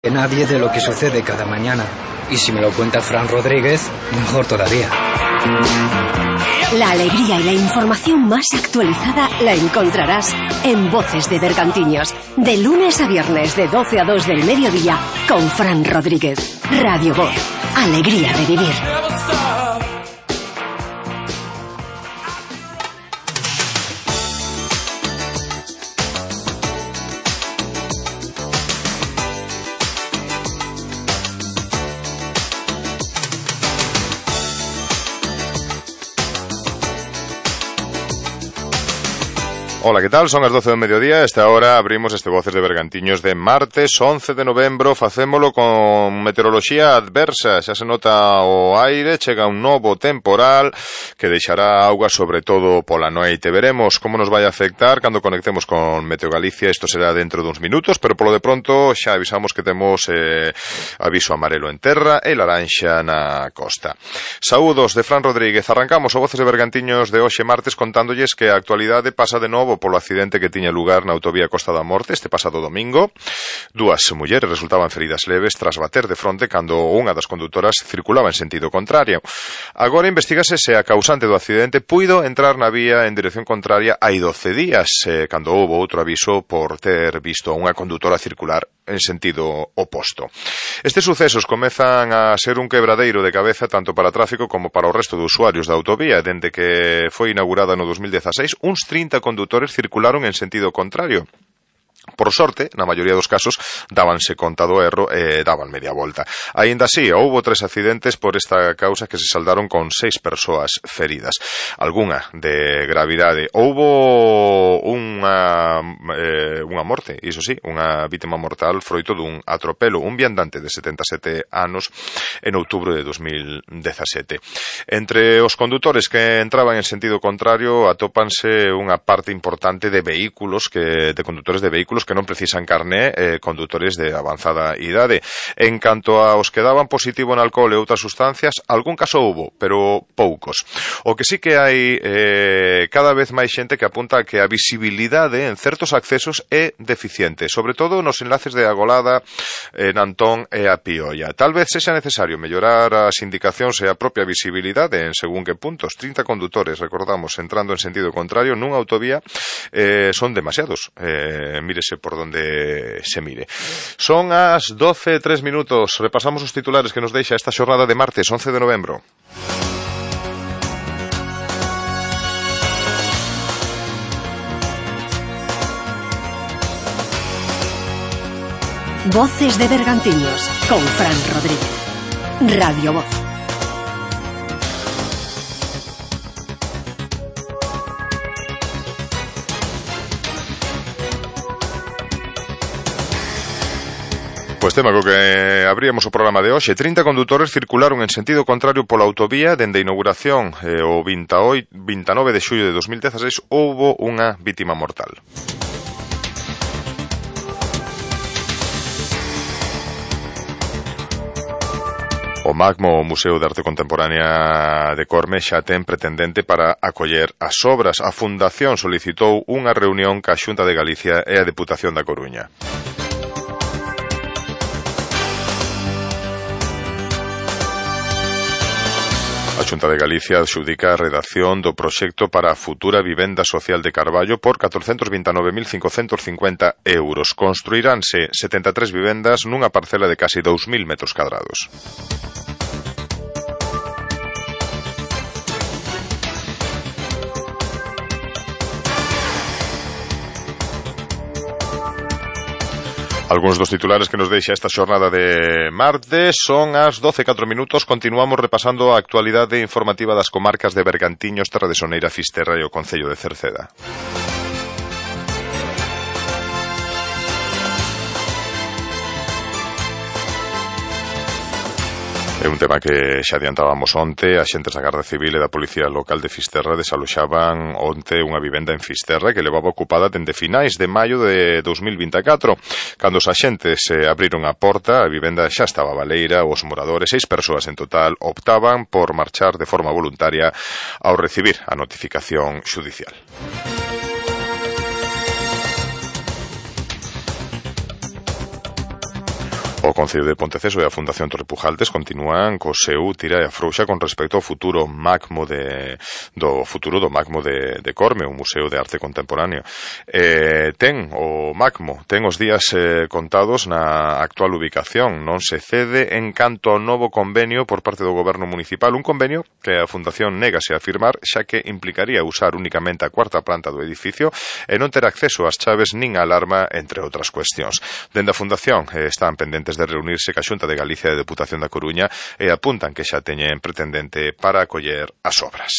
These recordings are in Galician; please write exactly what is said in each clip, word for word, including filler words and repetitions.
Nadie de lo que sucede cada mañana. Y si me lo cuenta Fran Rodríguez, mejor todavía. La alegría y la información más actualizada la encontrarás en Voces de Bergantiños, de lunes a viernes de doce a dos del mediodía, con Fran Rodríguez. Radio Voz, alegría de vivir. Hola, ¿qué tal? Son as doce do mediodía. Esta hora abrimos este Voces de Bergantiños de martes once de novembro. Facémolo con meteoroloxía adversa. Xa se nota o aire, chega un novo temporal que deixará auga sobre todo pola noite. Veremos como nos vai a afectar cando conectemos con Meteo Galicia. Isto será dentro duns minutos, pero polo de pronto xa avisamos que temos eh, aviso amarelo en terra e laranxa na costa. Saúdos de Fran Rodríguez. Arrancamos o Voces de Bergantiños de hoxe martes contándolles que a actualidade pasa de novo polo accidente que tiña lugar na autovía Costa da Morte este pasado domingo. Dúas mulleres resultaban feridas leves tras bater de fronte cando unha das condutoras circulaba en sentido contrario. Agora investigase se a causante do accidente puido entrar na vía en dirección contraria hai doce días, eh, cando houbo outro aviso por ter visto a unha condutora circular en sentido oposto. Estes sucesos comezan a ser un quebradeiro de cabeza tanto para tráfico como para o resto de usuarios da autovía. Dende que foi inaugurada no dos mil dezaseis, uns trinta condutores circularon en sentido contrario. Por sorte, na maioría dos casos, dábanse conta do erro e daban media volta. Aínda así, houbo tres accidentes por esta causa que se saldaron con seis persoas feridas. Algunha de gravidade. Houbo unha, eh, unha morte, iso sí, unha vítima mortal froito dun atropelo, un viandante de setenta e sete anos en outubro de dos mil dezasete. Entre os condutores que entraban en sentido contrario atópanse unha parte importante de vehículos, que de condutores de vehículos que non precisan carné, eh, condutores de avanzada idade. En canto aos que daban positivo en alcohol e outras sustancias, algún caso houbo, pero poucos. O que sí que hai eh, cada vez máis xente que apunta a que a visibilidade en certos accesos é deficiente, sobre todo nos enlaces de Agolada, eh, Nantón e a Piolla. Tal vez sexa necesario mellorar as indicacións e a propia visibilidade en según que puntos. trinta condutores, recordamos, entrando en sentido contrario nunha autovía, eh, son demasiados. Eh, mírese por donde se mire. Son as doce e tres minutos. Repasamos os titulares que nos deixa esta xornada de martes once de novembro. Voces de Bergantiños con Fran Rodríguez. Radio Voz. Pois tema co que abríamos o programa de hoxe. trinta condutores circularon en sentido contrario pola autovía dende a inauguración eh, o veintinueve de xullo de dos mil dezaseis. Houbo unha vítima mortal. O MACMO, o Museo de Arte Contemporánea de Corme, xa ten pretendente para acoller as obras. A Fundación solicitou unha reunión ca Xunta de Galicia e a Deputación da Coruña. A Xunta de Galicia adxudica a redacción do proxecto para a futura vivenda social de Carballo por catrocentos vinte e nove mil cincocentos cincuenta euros. Construiránse setenta e tres vivendas nunha parcela de casi dous mil metros cadrados. Algúns dos titulares que nos deixa esta xornada de martes. Son as doce e catro minutos. Continuamos repasando a actualidade informativa das comarcas de Bergantiños, Terra de Soneira, Fisterra e o concello de Cerceda. É un tema que xa adiantábamos onte. Axentes da Garda Civil e da Policía Local de Fisterra desaloxaban onte unha vivenda en Fisterra que levaba ocupada dende finais de maio de dos mil vinte e catro. Cando os axentes eh, abriron a porta, a vivenda xa estaba baleira. Os moradores, seis persoas en total, optaban por marchar de forma voluntaria ao recibir a notificación xudicial. O Concello de Ponteceso e a Fundación Torre Pujaltes continúan co seu tira e afrouxa con respecto ao futuro MACMO de, do futuro do MACMO de, de Corme, un museo de arte contemporáneo. Eh, ten o MACMO, ten os días eh, contados na actual ubicación, non se cede en canto ao novo convenio por parte do Goberno Municipal, un convenio que a Fundación négase a firmar, xa que implicaría usar únicamente a cuarta planta do edificio e non ter acceso ás chaves nin a alarma, entre outras cuestións. Dende a Fundación eh, están pendentes de reunirse ca Xunta de Galicia e a Deputación da Coruña e apuntan que xa teñen pretendente para acoller as obras.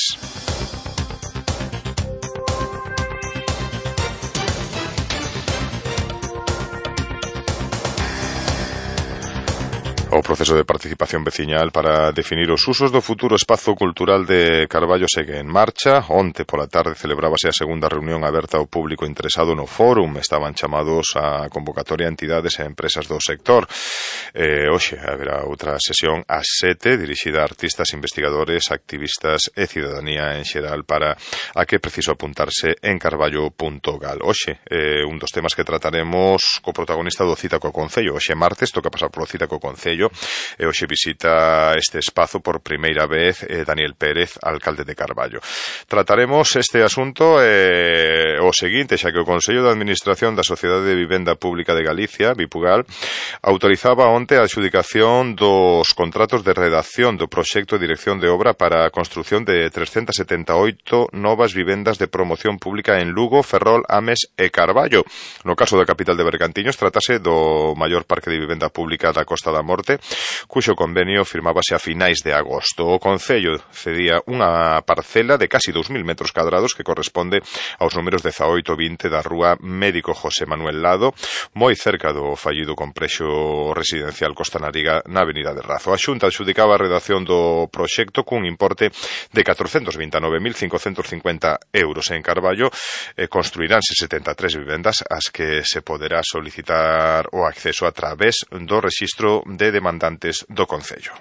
O proceso de participación veciñal para definir os usos do futuro espazo cultural de Carballo segue en marcha. Onte pola tarde celebrábase a segunda reunión aberta ao público interesado no fórum. Estaban chamados a convocatoria a entidades e empresas do sector. Eh, hoxe haberá outra sesión ás sete dirixida a artistas, investigadores, activistas e cidadanía en xeral para a que preciso apuntarse en carballo punto gal. Hoxe, eh, un dos temas que trataremos co protagonista do Cita co Concello. Hoxe martes toca pasar polo Cita co Concello e hoxe visita este espazo por primeira vez eh, Daniel Pérez, alcalde de Carballo. Trataremos este asunto eh, o seguinte, xa que o Consello de Administración da Sociedade de Vivenda Pública de Galicia, Vipugal, autorizaba onte a adxudicación dos contratos de redacción do proxecto de dirección de obra para a construción de trescentas setenta e oito novas vivendas de promoción pública en Lugo, Ferrol, Ames e Carballo. No caso da capital de Bergantiños, tratase do maior parque de vivenda pública da Costa da Morte, cuxo convenio firmábase a finais de agosto. O Concello cedía unha parcela de casi dous mil metros cadrados que corresponde aos números dezaoito e vinte da rúa Médico José Manuel Lado, moi cerca do fallido complexo residencial Costa Nariga na avenida de Razo. A Xunta adxudicaba a redacción do proxecto cun importe de catrocentos vinte e nove mil cincocentos cincuenta euros en Carballo. Eh, construiránse setenta e tres vivendas as que se poderá solicitar o acceso a través do rexistro de demandantes do Concello.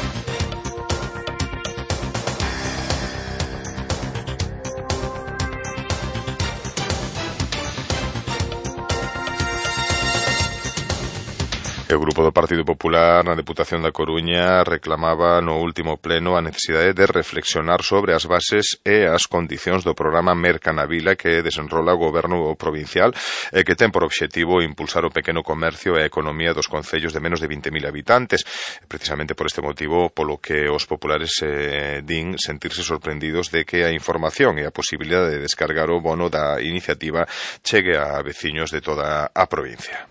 O Grupo do Partido Popular na Deputación da Coruña reclamaba no último pleno a necesidade de reflexionar sobre as bases e as condicións do programa Merca na Vila que desenrola o Goberno provincial e que ten por obxectivo impulsar o pequeno comercio e a economía dos concellos de menos de vinte mil habitantes. Precisamente por este motivo polo que os populares eh, din sentirse sorprendidos de que a información e a posibilidade de descargar o bono da iniciativa chegue a veciños de toda a provincia.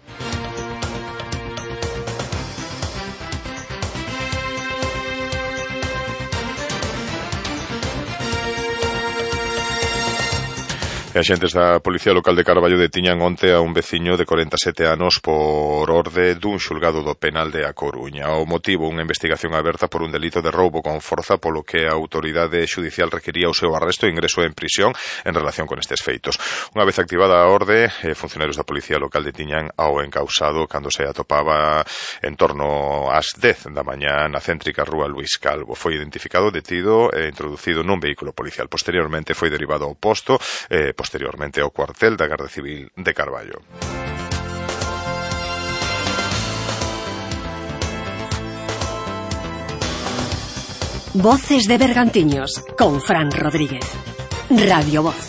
E axentes da Policía Local de Carballo detiñan onte a un veciño de corenta e sete anos por orde dun xulgado do penal de A Coruña. O motivo, unha investigación aberta por un delito de roubo con forza, polo que a autoridade xudicial requería o seu arresto e ingreso en prisión en relación con estes feitos. Unha vez activada a orde, funcionarios da Policía Local detiñan ao encausado cando se atopaba en torno ás dez da mañá na céntrica rúa Luís Calvo. Foi identificado, detido e introducido nun vehículo policial. Posteriormente foi derivado ao posto e posteriormente ao cuartel da Garda Civil de Carballo. Voces de Bergantiños con Fran Rodríguez. Radio Voz.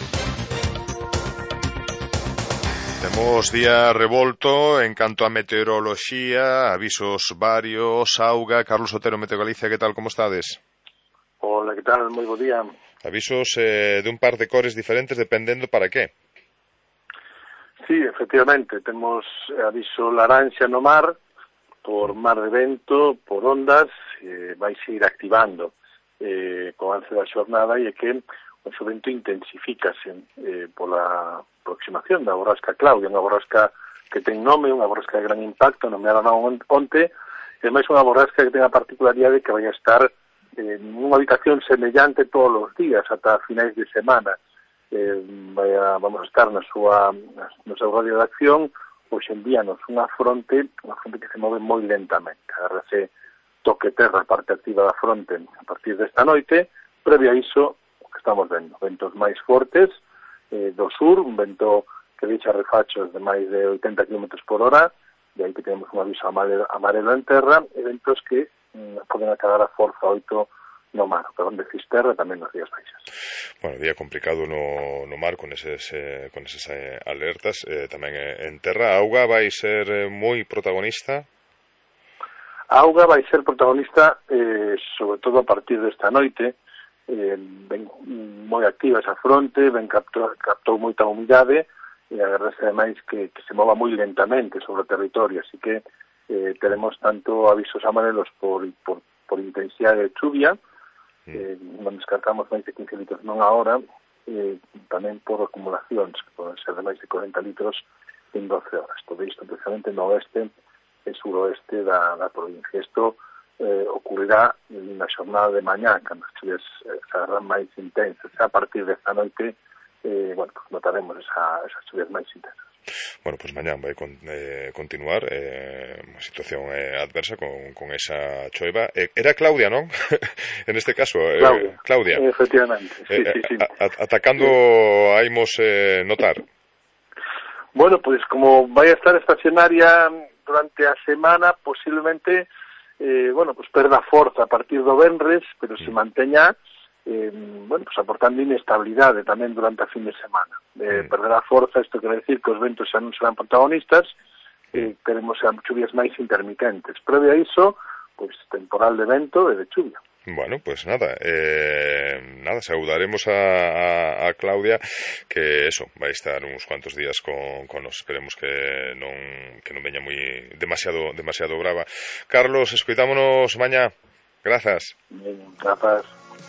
Temos día revolto en canto a meteoroloxía, avisos varios, auga. Carlos Otero, Meteo Galicia, que tal, como estades? Hola, que tal? Moi bo día. Avisos eh, de un par de cores diferentes dependendo para qué. Sí, efectivamente, temos aviso laranxa no mar, por mar de vento, por ondas, eh, vai seguir activando eh, co avance da xornada e é que o seu vento intensifícase eh, pola aproximación da borrasca Claudia, unha borrasca que ten nome, unha borrasca de gran impacto, nomeada onte, e máis unha borrasca que ten a particularidade que vai a estar en unha habitación semellante todos os días ata finais de semana. Eh, vai a, vamos a estar na súa no seu radio de acción, hoxe en día nos unha fronte, unha fronte que se move moi lentamente. Agárrase toque terra, a parte activa da fronte a partir desta noite, previo a iso o que estamos vendo, ventos máis fortes eh, do sur, un vento que deixa refachos de máis de oitenta kilómetros por hora, de aí que temos un aviso amarelo, amarelo en terra, eventos que mm, poden acabar a forza oito no mar, perdón, de Fisterra tamén nos días baixas. Bueno, día complicado no, no mar con eses, eh, con esas eh, alertas, eh, tamén eh, en terra. A auga vai ser eh, moi protagonista? A auga vai ser protagonista eh, sobre todo a partir desta noite, eh, ben moi activa esa fronte, ben captou, captou moita humidade e agarrase ademais que, que se mova moi lentamente sobre o territorio, así que eh, teremos tanto avisos amarelos por, por, por intensidade de chuvia, eh, non descartamos máis de quince litros nunha hora, eh, tamén por acumulacións, que poden ser de máis de corenta litros en doce horas. Todo isto, precisamente, no oeste e suroeste da, da provincia. Isto eh, ocurrirá na xornada de mañá, cando as chuvias eh, serán máis intensas. A partir desta noite, eh, bueno, pues notaremos esa, esas chuvias máis intensas. Bueno, pues mañá vai con, eh, continuar eh, unha situación eh, adversa con, con esa choiva. Eh, era Claudia, non? En este caso, eh, Claudia. Claudia. Efectivamente, sí, eh, sí, sí. A, a, atacando sí. Haimos eh, notar. Bueno, pues como vai a estar estacionaria durante a semana, posiblemente, eh, bueno, pues perda forza a partir do venres, pero se manteña, eh, bueno, pues aportando inestabilidade tamén durante a fin de semana. Eh, perderá forza, isto quere decir que os ventos xa non serán protagonistas, eh, teremos chuvias máis intermitentes. Previo a iso, pues temporal de vento e de chuvia. Bueno, pues nada, eh, nada, saludaremos a, a, a Claudia, que eso, vai estar uns cuantos días con, con nos, esperemos que non que non veña moi demasiado demasiado brava. Carlos, escoitámonos mañá. Grazas. Bien, grazas.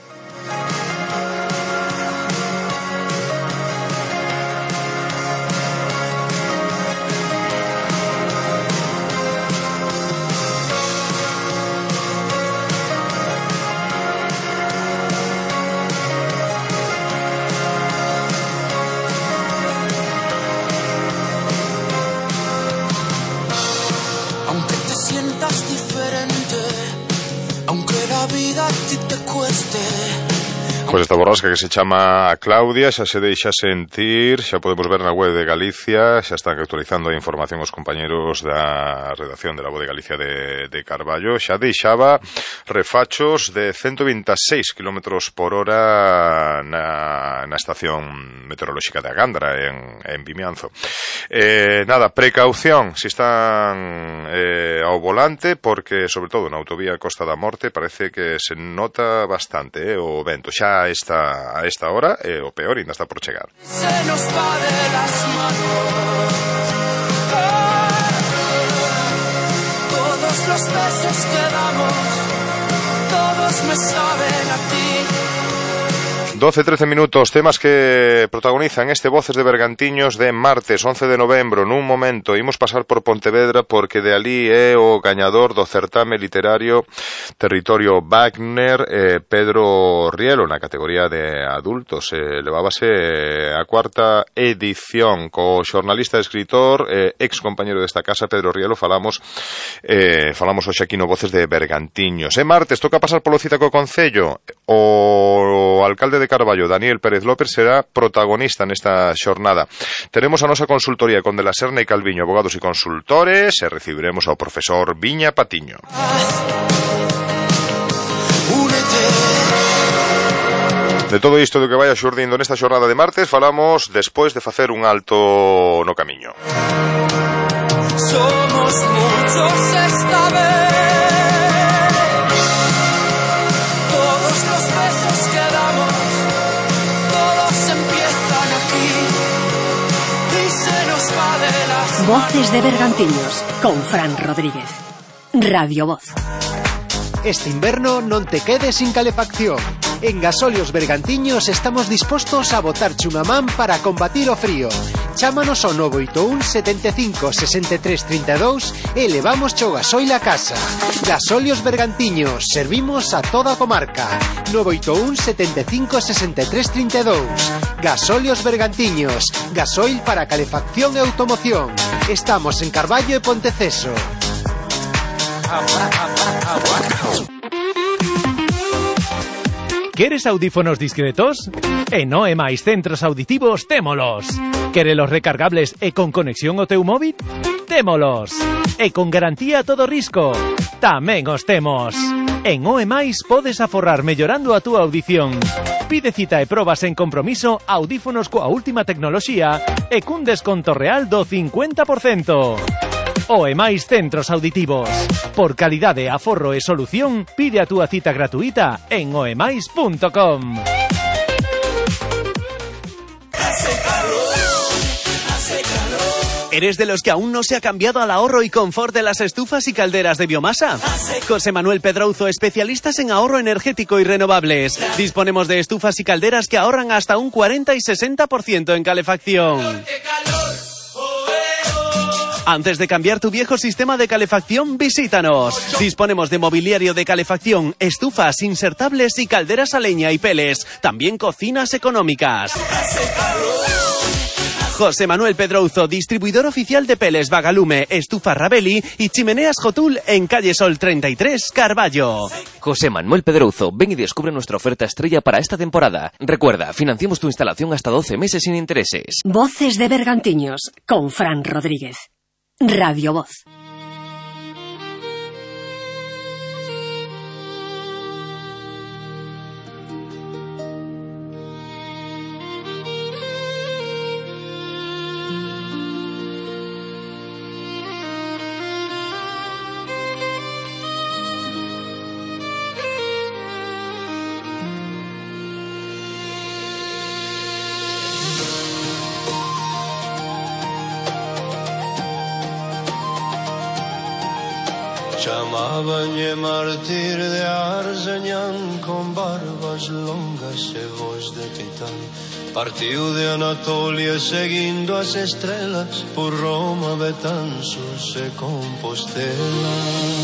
Pois esta borrasca que se chama a Claudia xa se deixa sentir, xa podemos ver na web de Galicia, xa están actualizando a información os compañeros da redacción de la Voz de Galicia de, de Carballo, xa deixaba refachos de ciento veintiséis kilómetros por hora na, na estación meteorolóxica de Agandra, en, en Vimianzo. Eh, nada, precaución se están eh, ao volante, porque sobre todo na autovía Costa da Morte parece que se nota bastante eh, o vento. Xa a esta, a esta hora eh, o peor ainda está por chegar. Se nos va de las manos, todos los besos que damos, todos me saben a ti. doce trece minutos, temas que protagonizan este Voces de Bergantiños de martes once de novembro. Nun momento imos pasar por Pontevedra, porque de ali é o gañador do certame literario Territorio Wagner, eh, Pedro Rielo, na categoría de adultos. Eh, levábase a cuarta edición co xornalista e escritor, eh, ex compañero desta casa, Pedro Rielo. Falamos eh, falamos hoxe aquí no Voces de Bergantiños. É martes, toca pasar polo Cítaco Concello. O alcalde de Carballo, Daniel Pérez López, será protagonista nesta xornada. Teremos a nosa consultoría con De la Serna e Calviño, abogados e consultores, e recibiremos ao profesor Viña Patiño. De todo isto do que vai xurdindo nesta xornada de martes falamos despois de facer un alto no camiño. Somos muchos esta vez. Todos los besos que damos, todos empiezan aquí y se nos va de las manos. Voces de Bergantiños con Fran Rodríguez. Radio Voz. Este inverno non te quedes sin calefacción. En Gasolios Bergantiños estamos dispostos a botarche unha man para combatir o frío. Chámanos ao nove oito un setenta e cinco sesenta e tres trinta e dous e levamos o gasoil a casa. Gasolios Bergantiños, servimos a toda a comarca. nove oito un setenta e cinco sesenta e tres trinta e dous. Gasolios Bergantiños, gasoil para calefacción e automoción. Estamos en Carballo e Ponteceso. Queres audífonos discretos? En O E máis Centros Auditivos témolos. Querelos recargables e con conexión ao teu móvil? Témolos. e con garantía a todo risco. Tamén os temos. En O E Mais podes aforrar mellorando a túa audición. Pide cita e probas en compromiso audífonos coa última tecnoloxía e cun desconto real do cincuenta por cento. O E Mais Centros Auditivos. Por calidade, aforro e solución, pide a túa cita gratuita en oemais punto com. ¿Eres de los que aún no se ha cambiado al ahorro y confort de las estufas y calderas de biomasa? José Manuel Pedrouzo, especialistas en ahorro energético y renovables. Disponemos de estufas y calderas que ahorran hasta un cuarenta y sesenta por ciento en calefacción. Antes de cambiar tu viejo sistema de calefacción, visítanos. Disponemos de mobiliario de calefacción, estufas insertables y calderas a leña y peles. También cocinas económicas. José Manuel Pedrouzo, distribuidor oficial de peles Vagalume, estufa Rabelli y chimeneas Jotul en calle Sol treinta y tres, Carballo. José Manuel Pedrouzo, ven y descubre nuestra oferta estrella para esta temporada. Recuerda, financiamos tu instalación hasta doce meses sin intereses. Voces de Bergantiños, con Fran Rodríguez. Radio Voz. Chamabanlle mártir de Arzeñán, con barbas longas e voz de titán. Partiu de Anatolia seguindo as estrelas, por Roma, Betanzos e Compostela.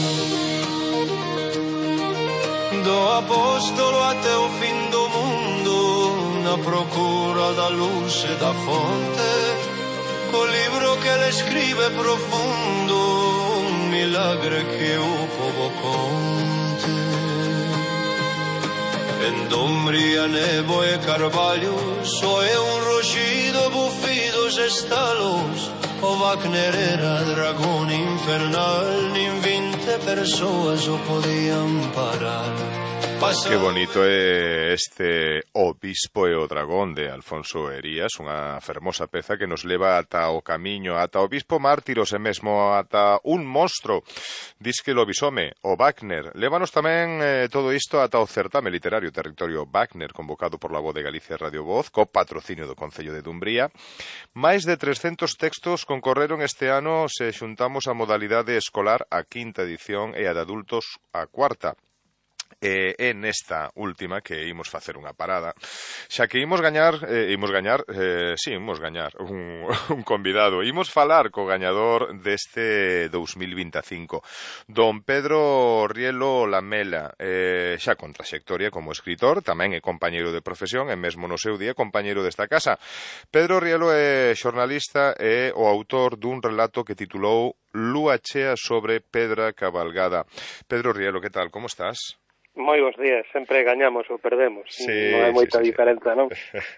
Do apóstolo até o fin do mundo, na procura da luz e da fonte, co libro que ele escribe profundo, milagre que o povo conte. En Dombria, Nebo e Carvalho, só é un ruxido, bufidos, estalos. O Wagner era dragón infernal, nin vinte persoas o podían parar. Que bonito é este Obispo e o Dragón de Alfonso Herías, unha fermosa peza que nos leva ata o camiño, ata o Bispo Mártiros e mesmo ata un monstro. Dis que lo bisome, o Wagner. Lévanos tamén eh, todo isto ata o certame literario Territorio Wagner, convocado por la Voz de Galicia e Radio Voz, co patrocinio do Concello de Dumbría. Máis de trescentos textos concorreron este ano se xuntamos a modalidade escolar a quinta edición e a de adultos a cuarta. E é nesta última que imos facer unha parada, xa que imos gañar, eh, imos gañar, eh, sí, imos gañar un, un convidado, imos falar co gañador deste dous mil vinte e cinco, don Pedro Rielo Lamela, eh, xa con traxectoria como escritor, tamén é compañeiro de profesión e mesmo no seu día compañeiro desta casa. Pedro Rielo é xornalista e o autor dun relato que titulou Lúa chea sobre Pedra Cabalgada. Pedro Rielo, que tal, como estás? Moi bons días, sempre gañamos ou perdemos, sí, non hai moita sí, sí, diferenza, non?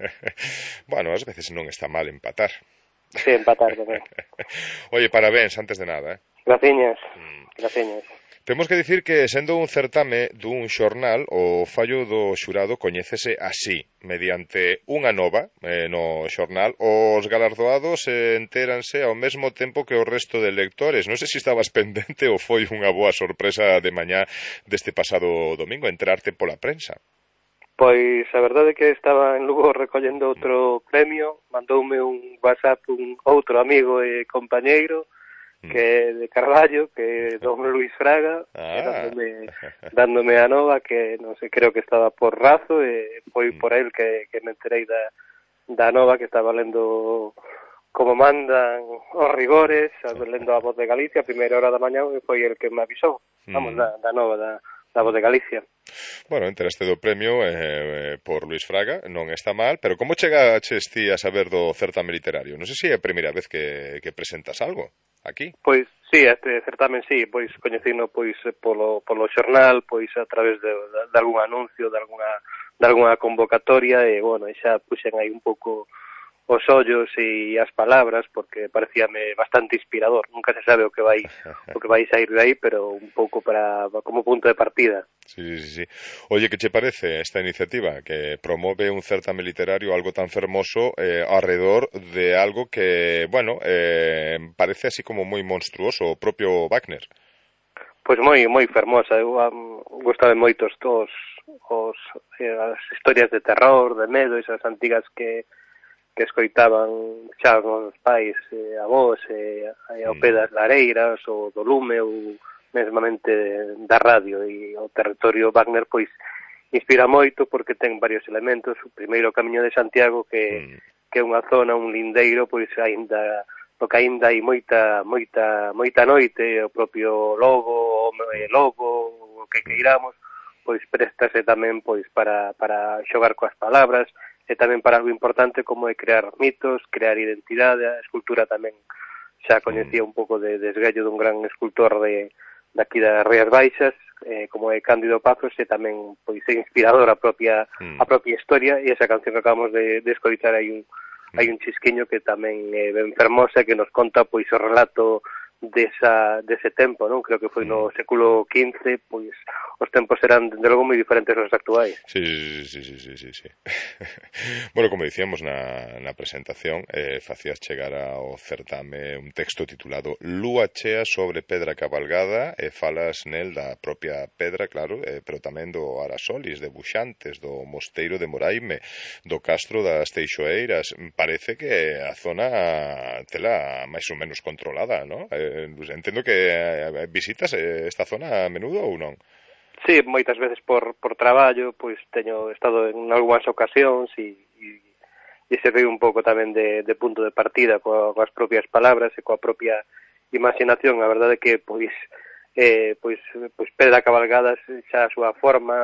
Bueno, ás veces non está mal empatar. Sí, empatar tamén. Oye, parabéns, antes de nada, eh? Graciñas, mm. graciñas. Temos que dicir que, sendo un certame dun xornal, o fallo do xurado coñécese así, mediante unha nova eh, no xornal. Os galardoados eh, entéranse ao mesmo tempo que o resto de lectores. Non sei se estabas pendente ou foi unha boa sorpresa de mañá deste pasado domingo, enterarte pola prensa. Pois a verdade é que estaba en Lugo recollendo outro premio, mandoume un WhatsApp un outro amigo e compañeiro, que de Carballo, que don Luis Fraga, ah. dándome, dándome a nova, que non sei, creo que estaba por Razo, e foi por el que, que me enterei da, da nova, que estaba lendo como mandan os rigores, lendo a Voz de Galicia, a primeira hora da mañá, e foi el que me avisou, vamos, mm. da, da nova, da, da Voz de Galicia. Bueno, enteraste do premio eh, por Luis Fraga, non está mal, pero como chegaches ti a saber do certame literario? Non sei se é a primeira vez que, que presentas algo aquí. Pois, sí, este certamen sí, pois coñecino pois polo, polo xornal, pois a través de, de, de algún anuncio, de alguna, de alguna convocatoria, e, bueno, xa puxen aí un pouco os ollos e as palabras, porque parecíame bastante inspirador. Nunca se sabe o que vai o que vai sair de aí, pero un pouco para como punto de partida. Sí, sí, sí. Oye, ¿qué te parece esta iniciativa que promove un certame literario algo tan fermoso eh, alrededor de algo que, bueno, eh, parece así como moi monstruoso, o propio Wagner? Pois moi moi fermosa. Eu um, gostaba moito os, os, eh, as historias de terror, de medo, esas antigas que que escoitaban xa os pais, eh, avós, eh, ao pé das lareiras, ou do lume, ou mesmamente da radio. E o territorio Wagner, pois, inspira moito porque ten varios elementos. O primeiro, o Camiño de Santiago, que, mm. que é unha zona, un lindeiro, pois, aínda, o que aínda hai moita, moita, moita noite, o propio lobo, o lobo, o que queiramos, pois, préstase tamén, pois, para, para xogar coas palabras, e tamén para algo importante como é crear mitos, crear identidade. A escultura tamén xa coñecía un pouco de desguello dun gran escultor de daqui das Rías Baixas, eh, como é Cándido Pazos, e tamén pois é inspirador a propia mm. a propia historia, e esa canción que acabamos de, de escoitar hai un mm. hai un chisquiño que tamén é ben fermosa, que nos conta pois o relato desa dese tempo, non? Creo que foi no século quince, pois os tempos eran, de logo, moi diferentes aos actuais. Sí, sí, sí, sí, sí, sí. Bueno, como dicíamos na, na presentación, eh, facías chegar ao certame un texto titulado Lúa chea sobre Pedra Cabalgada, e falas nel da propia pedra, claro, eh, pero tamén do Arasolis, de Buxantes, do Mosteiro de Moraime, do Castro das Teixoeiras. Parece que a zona tela máis ou menos controlada, non? Eh, entendo que visitas esta zona a menudo ou non? Sí, moitas veces por, por traballo, pois teño estado en algunhas ocasións e, e, e se ve un pouco tamén de, de punto de partida coa, coas propias palabras e coa propia imaginación. A verdade é que pois, eh, pois, pois Pedra Cabalgada xa a súa forma,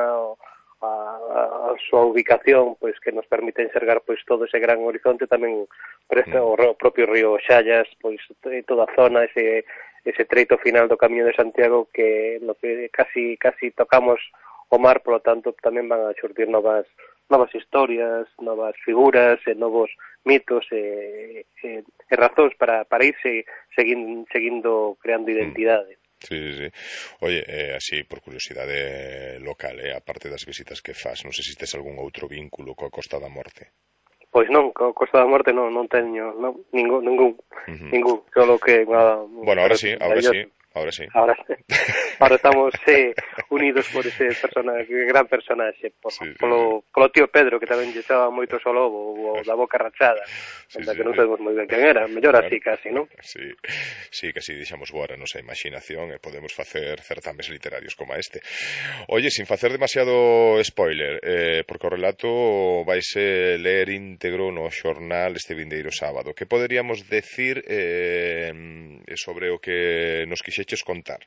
a, a súa ubicación, pois que nos permite enxergar pois todo ese gran horizonte, tamén presta o, o propio río Xallas, pois toda a zona, ese ese treito final do Camiño de Santiago, que no que casi casi tocamos o mar, polo tanto tamén van a xurdir novas novas historias, novas figuras e novos mitos e, e, e razóns para, para irse seguindo, seguindo creando identidade. Sí, sí, sí. Oye, eh, así, por curiosidade local, eh, aparte das visitas que fas, non sei se tes algún outro vínculo coa Costa da Morte? Pois non, coa Costa da Morte non, non teño, non, ningún, ningún, uh-huh. ningún, solo que... Unha, bueno, ahora sí, ahora sí, ahora sí. Ahora, ahora estamos eh, unidos por ese personaje, gran personaje, por, sí, sí, polo, sí. polo tío Pedro, que tamén lle estaba moito ao lobo, o da boca rachada, sí, sí, que non sabemos moi ben quen era, mellor claro. Así casi, non? Sí, sí, casi deixamos boa a nosa imaginación e podemos facer certames literarios como este. Oye, sin facer demasiado spoiler, eh, porque o relato vaise ler íntegro no xornal este vindeiro sábado, que poderíamos decir eh, sobre o que nos quixeches contar?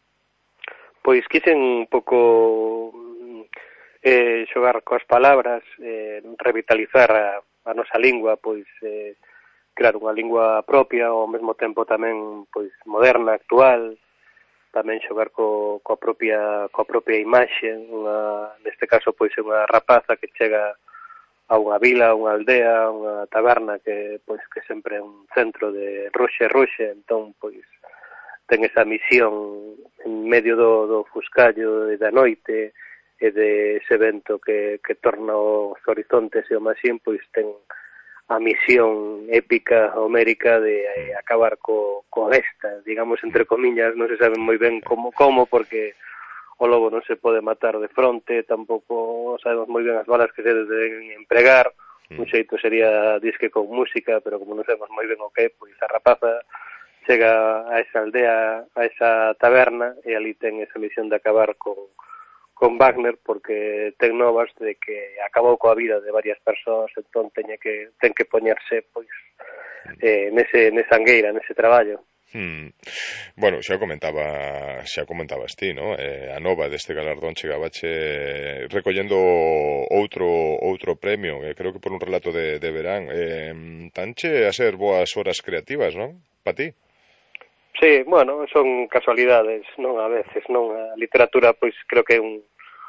Pois quixen un pouco eh, xogar coas palabras, eh, revitalizar a, a nosa lingua, pois eh, crear unha lingua propia, ao mesmo tempo tamén pois moderna, actual, tamén xogar co, coa propia coa propia imaxe, unha, neste caso pois é unha rapaza que chega a unha vila, a unha aldea, a unha taberna que pois que sempre é un centro de ruxe ruxe, entón pois ten esa misión en medio do, do fuscallo e da noite e de ese vento que, que torna os horizontes e o masín, pois ten a misión épica homérica de eh, acabar co, co besta, digamos entre comillas, non se sabe moi ben como, como porque o lobo non se pode matar de fronte, tampouco sabemos moi ben as balas que se deben empregar, un xeito sería disque con música, pero como non sabemos moi ben o que, pois a rapaza chega a esa aldea, a esa taberna, e ali ten esa misión de acabar con, con Wagner, porque ten novas de que acabou coa vida de varias persoas, entón teña que, ten que poñerse pois, eh, nese, nesa angueira, nese traballo. Hmm. Bueno, xa comentaba xa comentabas ti, ¿no? Eh, a nova deste galardón chegabache recollendo outro outro premio, eh, creo que por un relato de, de verán. Eh, tanche a ser boas horas creativas, non? Pa ti? Sí, bueno, son casualidades, non a veces, non? A literatura, pois, creo que é un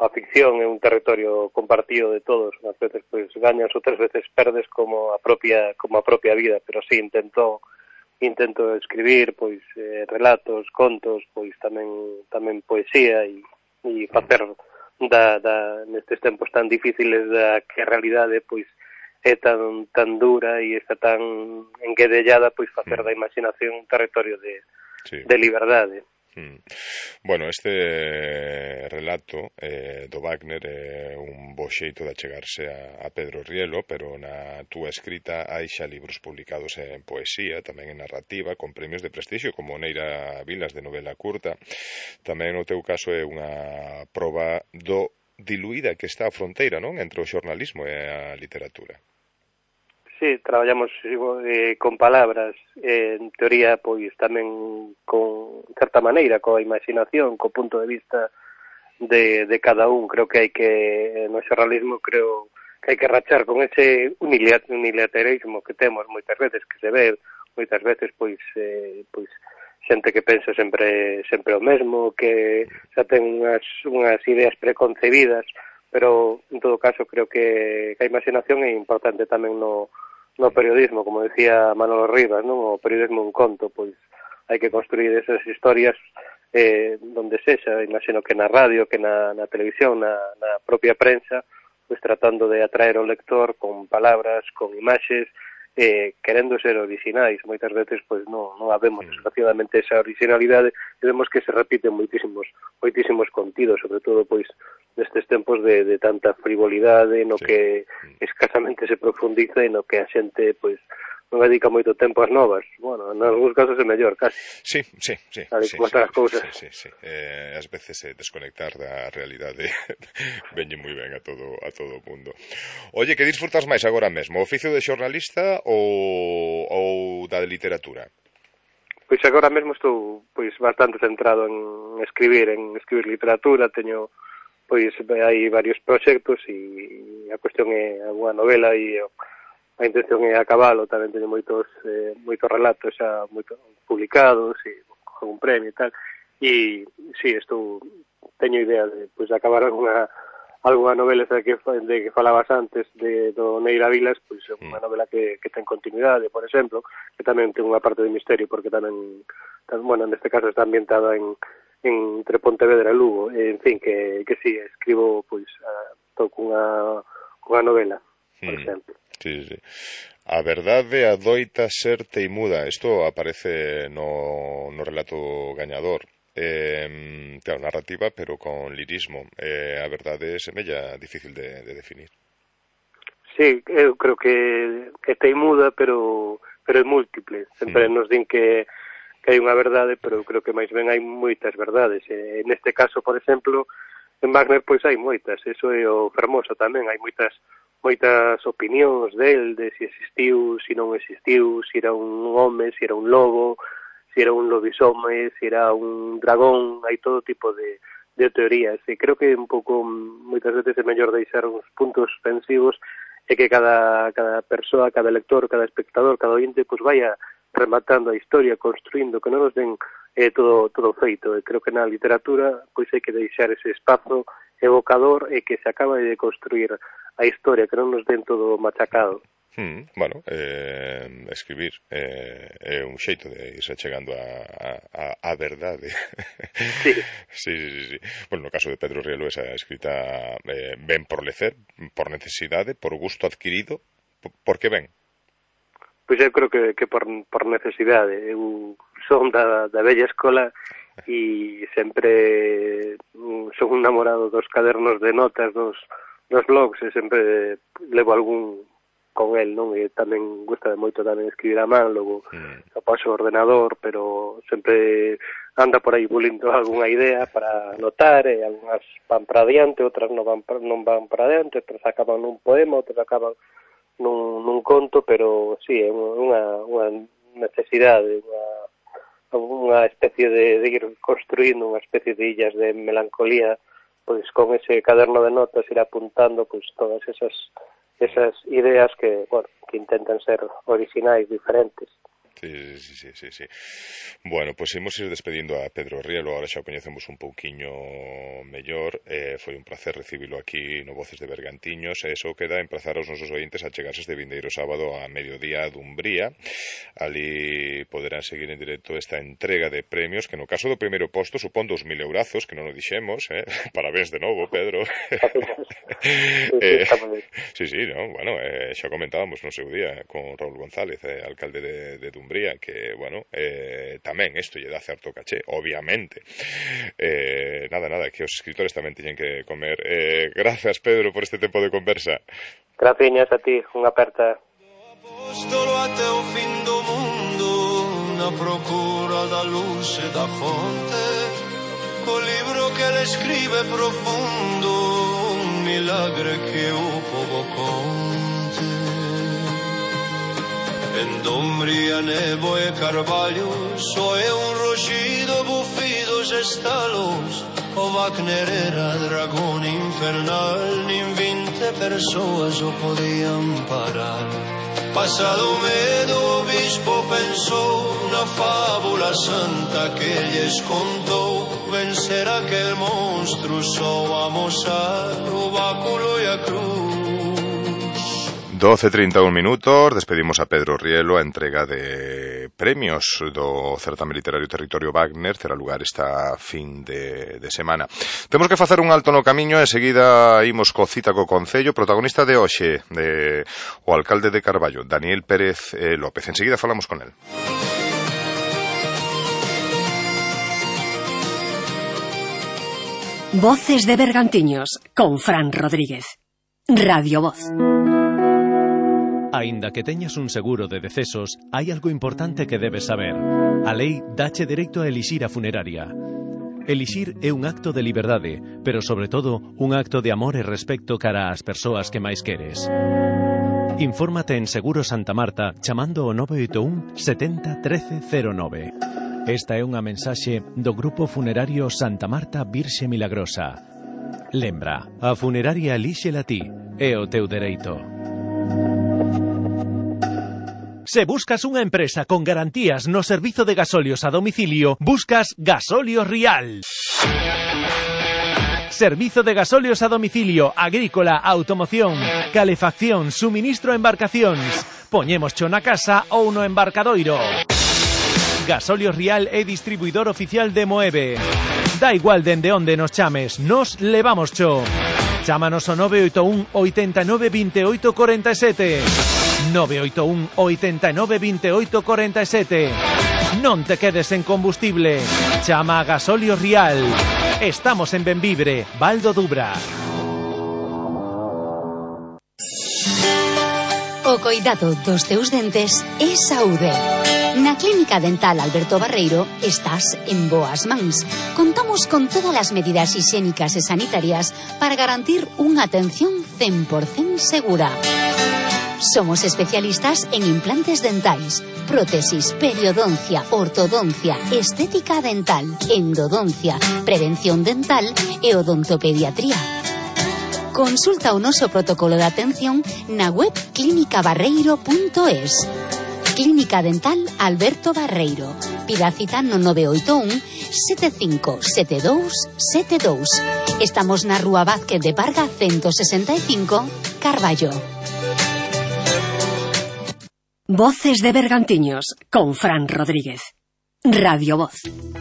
a ficción é un territorio compartido de todos, unhas veces pois gañas, outras veces perdes como a propia como a propia vida, pero sí intento intento escribir pois eh, relatos, contos, pois tamén tamén poesía e e facer da, da nestes tempos tan difíciles da que a realidade pois é tan tan dura e está tan enguedellada, pois facer da imaginación un territorio de sí. de liberdade. Mm. Bueno, este relato eh, do Wagner é un bo xeito de achegarse a, a Pedro Rielo, pero na túa escrita hai xa libros publicados en poesía, tamén en narrativa, con premios de prestixio como Neira Vilas de novela curta. Tamén no teu caso é unha proba do diluída que está a fronteira, non, entre o xornalismo e a literatura. Sí, traballamos eh, con palabras, eh, en teoría, pois tamén con certa maneira, coa imaginación, co punto de vista de, de cada un. Creo que hai que, no xornalismo, creo que hai que rachar con ese unilateralismo que temos moitas veces, que se ve moitas veces, pois, eh, pois xente que pensa sempre sempre o mesmo, que xa ten unhas, unhas ideas preconcebidas, pero, en todo caso, creo que, que a imaginación é importante tamén no no periodismo, como decía Manolo Rivas, non? O periodismo un conto, pois hai que construir esas historias eh, donde sexa, imagino que na radio, que na, na televisión, na, na propia prensa, pois tratando de atraer ao lector con palabras, con imaxes, eh, querendo ser originais. Moitas veces pois non, non habemos desgraciadamente esa originalidade e vemos que se repiten moitísimos moitísimos contidos, sobre todo pois nestes tempos de, de tanta frivolidade no sí. que escasamente se profundiza e no que a xente pois non dedica moito tempo ás novas. Bueno, en algúns casos é mellor, casi. Sí, sí, sí. Tal sí, como sí, están as cousas. Sí, sí, sí. Eh, ás veces eh, desconectar da realidade veñe moi ben a todo a todo o mundo. Oye, que disfrutas máis agora mesmo? O oficio de xornalista ou, ou da de literatura? Pois agora mesmo estou pois bastante centrado en escribir, en escribir literatura, teño pois hai varios proxectos e a cuestión é unha novela e a intención é acabalo, tamén teño moitos eh, moitos relatos xa moito publicados e con un premio e tal, e si, sí, estou teño idea de pois acabar algunha algunha novela esa que de que falabas antes de do Neira Vilas, pois é unha novela que, que ten continuidade, por exemplo, que tamén ten unha parte de misterio porque tamén, tamén bueno, neste caso está ambientada en en entre Pontevedra e Lugo, en fin, que, que si, sí, escribo, pois, estou cunha, cunha novela, por hmm. exemplo. Sí, sí. A verdade adoita ser teimuda. Isto aparece no, no relato gañador. Eh, claro, narrativa, pero con lirismo. Eh, a verdade semella difícil de, de definir. Sí, eu creo que, que teimuda, pero, pero é múltiple. Sempre hmm. nos din que que hai unha verdade, pero eu creo que máis ben hai moitas verdades. E, neste caso, por exemplo, en Wagner pois hai moitas, eso é o fermoso tamén, hai moitas moitas opinións del, de se existiu, se non existiu, se era un home, se era un lobo, se era un lobisome, se era un dragón, hai todo tipo de, de teorías, e creo que un pouco, moitas veces é mellor deixar uns puntos suspensivos e que cada, cada persoa, cada lector, cada espectador, cada ointe, pois vaya rematando a historia, construindo, que non nos den eh, todo todo feito. E creo que na literatura pois hai que deixar ese espazo evocador e que se acabe de construir a historia, que non nos den todo machacado. Hmm, bueno, eh, escribir eh, é un xeito de irse chegando a, a, a verdade. Sí. sí, sí, sí. Bueno, no caso de Pedro Rielo, esa escrita eh, ben por lecer, por necesidade, por gusto adquirido, por que ben? Pois eu creo que, que por, por necesidade. Eu son da, da bella escola e sempre son un namorado dos cadernos de notas, dos, dos blogs, e sempre levo algún con el, non? E tamén gusta moito tamén escribir a man, logo mm. paso o ordenador, pero sempre anda por aí bulindo algunha idea para anotar, e algunhas van para adiante, outras non van, non van para adiante, outras acaban nun poema, outras acaban nun, nun conto, pero sí, é unha, unha necesidade, unha, unha especie de, de ir construindo unha especie de illas de melancolía, pois con ese caderno de notas ir apuntando pois todas esas esas ideas que, bueno, que intentan ser originais, diferentes. Sí, sí, sí, sí, sí. Bueno, pois pues imos ir despedindo a Pedro Rielo, ahora xa o coñecemos un pouquiño mellor. Eh, foi un placer recibilo aquí no Voces de Bergantiños, e iso queda emplazar aos nosos ointes a chegarse este vindeiro sábado a mediodía a Dumbría. Ali poderán seguir en directo esta entrega de premios, que no caso do primeiro posto supón dos mil eurazos, que non o dixemos, eh? Parabéns de novo, Pedro. eh, sí, sí, no, bueno, eh, xa comentábamos no seu día con Raúl González, eh, alcalde de, de Dumbría, que, bueno, eh, tamén isto lle dá certo caché, obviamente. Eh, nada, nada, que os escritores tamén teñen que comer. Eh, gracias, Pedro, por este tempo de conversa. Graciñas a ti, unha aperta. Apóstolo até o fin do mundo, na procura da luz e da fonte, co libro que ele escribe profundo, un milagre que o povo conte. En Dumbría, Nebo e Carballo, só é un ruxido, bufidos e estalos. O Wagner era dragón infernal, nin vinte persoas o podían parar. Pasado o medo, o bispo pensou na fábula santa que lles contou, vencer aquel monstro só amosar o báculo e a cruz. doce e trinta e un minutos, despedimos a Pedro Rielo, a entrega de premios do certame literario Territorio Wagner, terá lugar esta fin de, de semana. Temos que facer un alto no camiño e seguida imos co cita co Concello, protagonista de hoxe, de, o alcalde de Carballo, Daniel Pérez eh, López. Enseguida falamos con el. Voces de Bergantiños, con Fran Rodríguez. Radio Voz. Aínda que teñas un seguro de decesos, hai algo importante que debes saber. A lei dache dereito a elixir a funeraria. Elixir é un acto de liberdade, pero sobre todo un acto de amor e respecto cara ás persoas que máis queres. Infórmate en Seguro Santa Marta chamando o nove oito un setenta trece cero nove. Esta é unha mensaxe do Grupo Funerario Santa Marta Virxe Milagrosa. Lembra, a funeraria elíxela ti, é o teu dereito. Se buscas unha empresa con garantías no servizo de gasolios a domicilio, buscas Gasolios Rial. Servizo de gasolios a domicilio, agrícola, automoción, calefacción, suministro a embarcacións. Poñémoscho na casa ou no embarcadoiro. Gasolios Rial é distribuidor oficial de Moeve. Da igual dende onde nos chames, nos levamoscho. Chámanos ao nove oito un oitenta e nove veintioito cuarenta e sete. nove oito un oitenta e nove veintioito cuarenta e sete. Non te quedes en combustible. Chama a Gasolios Rial. Estamos en Benvibre, Val do Dubra. O coidado dos teus dentes é saúde. Na Clínica Dental Alberto Barreiro estás en boas mans. Contamos con todas as medidas higiénicas e sanitarias para garantir unha atención cen por cento segura. Somos especialistas en implantes dentais, prótesis, periodoncia, ortodoncia, estética dental, endodoncia, prevención dental e odontopediatría. Consulta o noso protocolo de atención na web clínica barreiro punto es. Clínica Dental Alberto Barreiro. Pida cita no nove oito un sete cinco sete dous sete dous. Estamos na Rúa Vázquez de Parga ciento sesenta e cinco, Carballo. Voces de Bergantiños, con Fran Rodríguez. Radio Voz.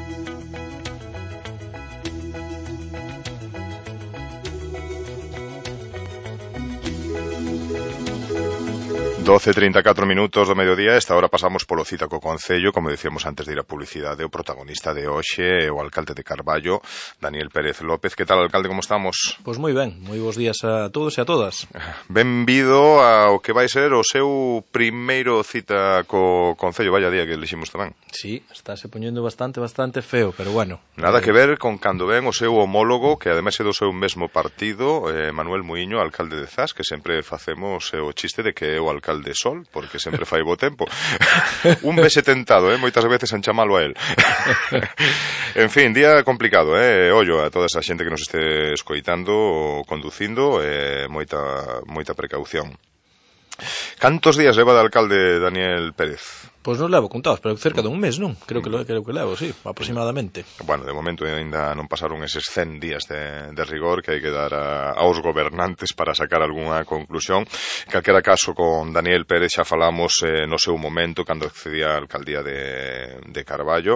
doce e trinta e catro minutos do mediodía, esta hora pasamos polo cita co Concello, como dicíamos antes de ir a publicidade, o protagonista de hoxe, o alcalde de Carballo, Daniel Pérez López. Que tal, alcalde, como estamos? Pois moi ben, moi bons días a todos e a todas. Benvido ao que vai ser o seu primeiro cita co Concello, vaya día que eliximos tamén. Sí, estáse poñendo bastante, bastante feo, pero bueno. Nada eh... que ver con cando ven o seu homólogo, que ademais é do seu mesmo partido, eh, Manuel Muiño, alcalde de Zas, que sempre facemos eh, o chiste de que é o alcalde de Sol, porque sempre fai bo tempo. Un vese tentado, eh, moitas veces en chamalo a él. En fin, día complicado, eh, ollo a toda esa xente que nos este escoitando ou conducindo, eh, moita, moita precaución. Cantos días leva de alcalde Daniel Pérez? Pois non levo contados, pero cerca dun mes, non? Creo que, lo, creo que levo, sí, aproximadamente. Bueno, de momento ainda non pasaron eses cen días de, de rigor que hai que dar a, aos gobernantes para sacar algunha conclusión. En calquera caso, con Daniel Pérez xa falamos eh, no seu momento, cando accedía a alcaldía de, de Carballo.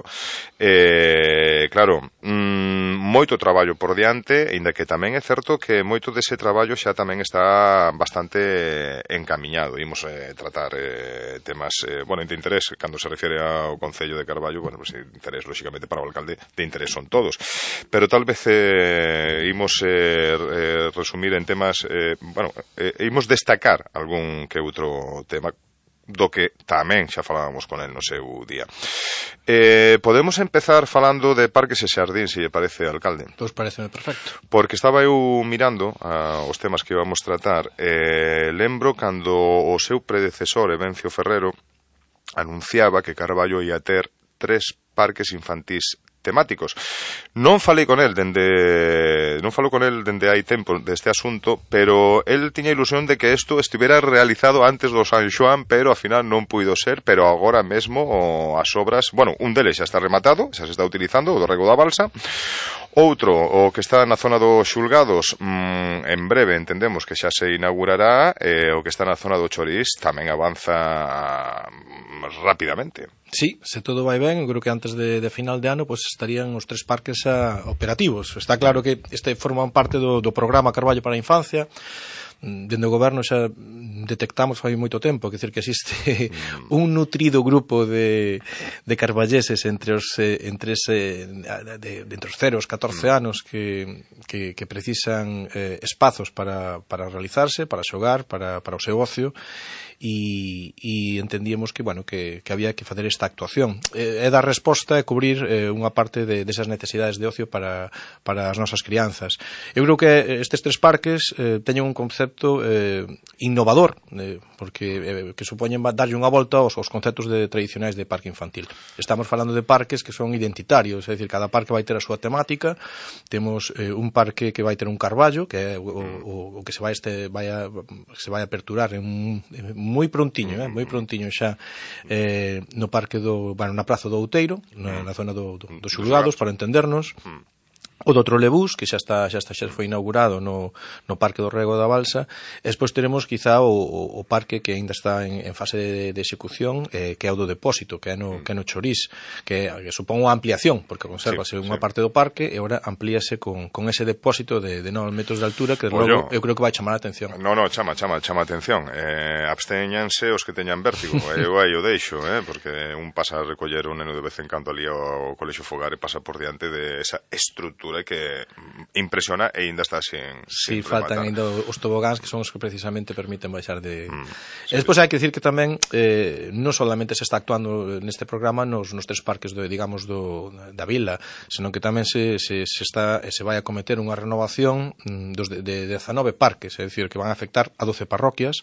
Eh, claro, mm, moito traballo por diante, ainda que tamén é certo que moito dese traballo xa tamén está bastante encamiñado. Imos eh, tratar eh, temas, eh, bueno, de interés. Cando se refiere ao Concello de Carballo, bueno, pues, interés, lóxicamente, para o alcalde de interés son todos, pero tal vez eh, imos eh, eh, resumir en temas eh, bueno, eh, imos destacar algún que outro tema do que tamén xa falábamos con el no seu día. Eh, podemos empezar falando de parques e xardín, se lle parece, alcalde? Pois pareceme perfecto. Porque estaba eu mirando a, os temas que íbamos tratar, eh, lembro cando o seu predecesor, Evencio Ferrero, anunciaba que Carballo ia ter tres parques infantís temáticos. Non falei con el dende non falo con el dende hai tempo deste asunto, pero el tiña ilusión de que isto estivera realizado antes do San Xoán, pero ao final non puido ser, pero agora mesmo o, as obras, bueno, un deles xa está rematado, xa se está utilizando, o do Rego da Balsa. Outro, o que está na zona dos Xulgados, mmm, en breve entendemos que xa se inaugurará, e o que está na zona do Chorís tamén avanza rapidamente. Sí, se todo vai ben, eu creo que antes de, de final de ano pues, estarían os tres parques a, operativos. Está claro que este forman parte do, do programa Carballo para a Infancia. Dende o goberno xa detectamos fai moito tempo, que decir que existe un nutrido grupo de, de carballeses entre os entre ese de, de entre os cero aos catorce anos que, que, que precisan eh, espazos para, para realizarse, para xogar, para, para o seu ocio, e, e entendíamos que, bueno, que, que había que facer esta actuación. É dar resposta e cubrir eh, unha parte de, desas necesidades de ocio para, para as nosas crianzas. Eu creo que estes tres parques eh, teñen un concepto eh, innovador, eh, porque eh, que supoñen darlle unha volta aos, aos conceptos de, tradicionais de parque infantil. Estamos falando de parques que son identitarios, é dicir, cada parque vai ter a súa temática. Temos eh, un parque que vai ter un carballo, que é o, o, o que se vai este vai a, se vai a aperturar en un, en moi prontiño, eh, moi prontiño xa eh, no parque do, bueno, na Praza do Outeiro, na, na zona do, do, dos Xulgados, para entendernos. O do Trolebús, que xa está xa está xa foi inaugurado no, no Parque do Rego da Balsa. E despois teremos quizá o, o, o parque que ainda está en, en fase de, de execución, eh, que é o do Depósito, que é no, que é no Chorís, que, que supón unha ampliación, porque consérvase sí, unha sí. parte do parque e agora amplíase con, con ese depósito de, de nove metros de altura que logo eu creo que vai chamar a atención. No, no, chama, chama, chama a atención. Eh, abstéñanse os que teñan vértigo. Eu aí o deixo, eh, porque un pasa a recoller un neno de vez en cando ali ao Colexio Fogar e pasa por diante de esa estrutura que impresiona e ainda está sin, sin sí, rematar. Faltan ainda os tobogáns que son os que precisamente permiten baixar de... Mm, sí, e despois hai que dicir que tamén eh, non solamente se está actuando neste programa nos, nos tres parques do, digamos, do, da vila, senón que tamén se, se, se, está, se vai a cometer unha renovación dos de, de dezanove parques, é dicir, que van a afectar a doce parroquias.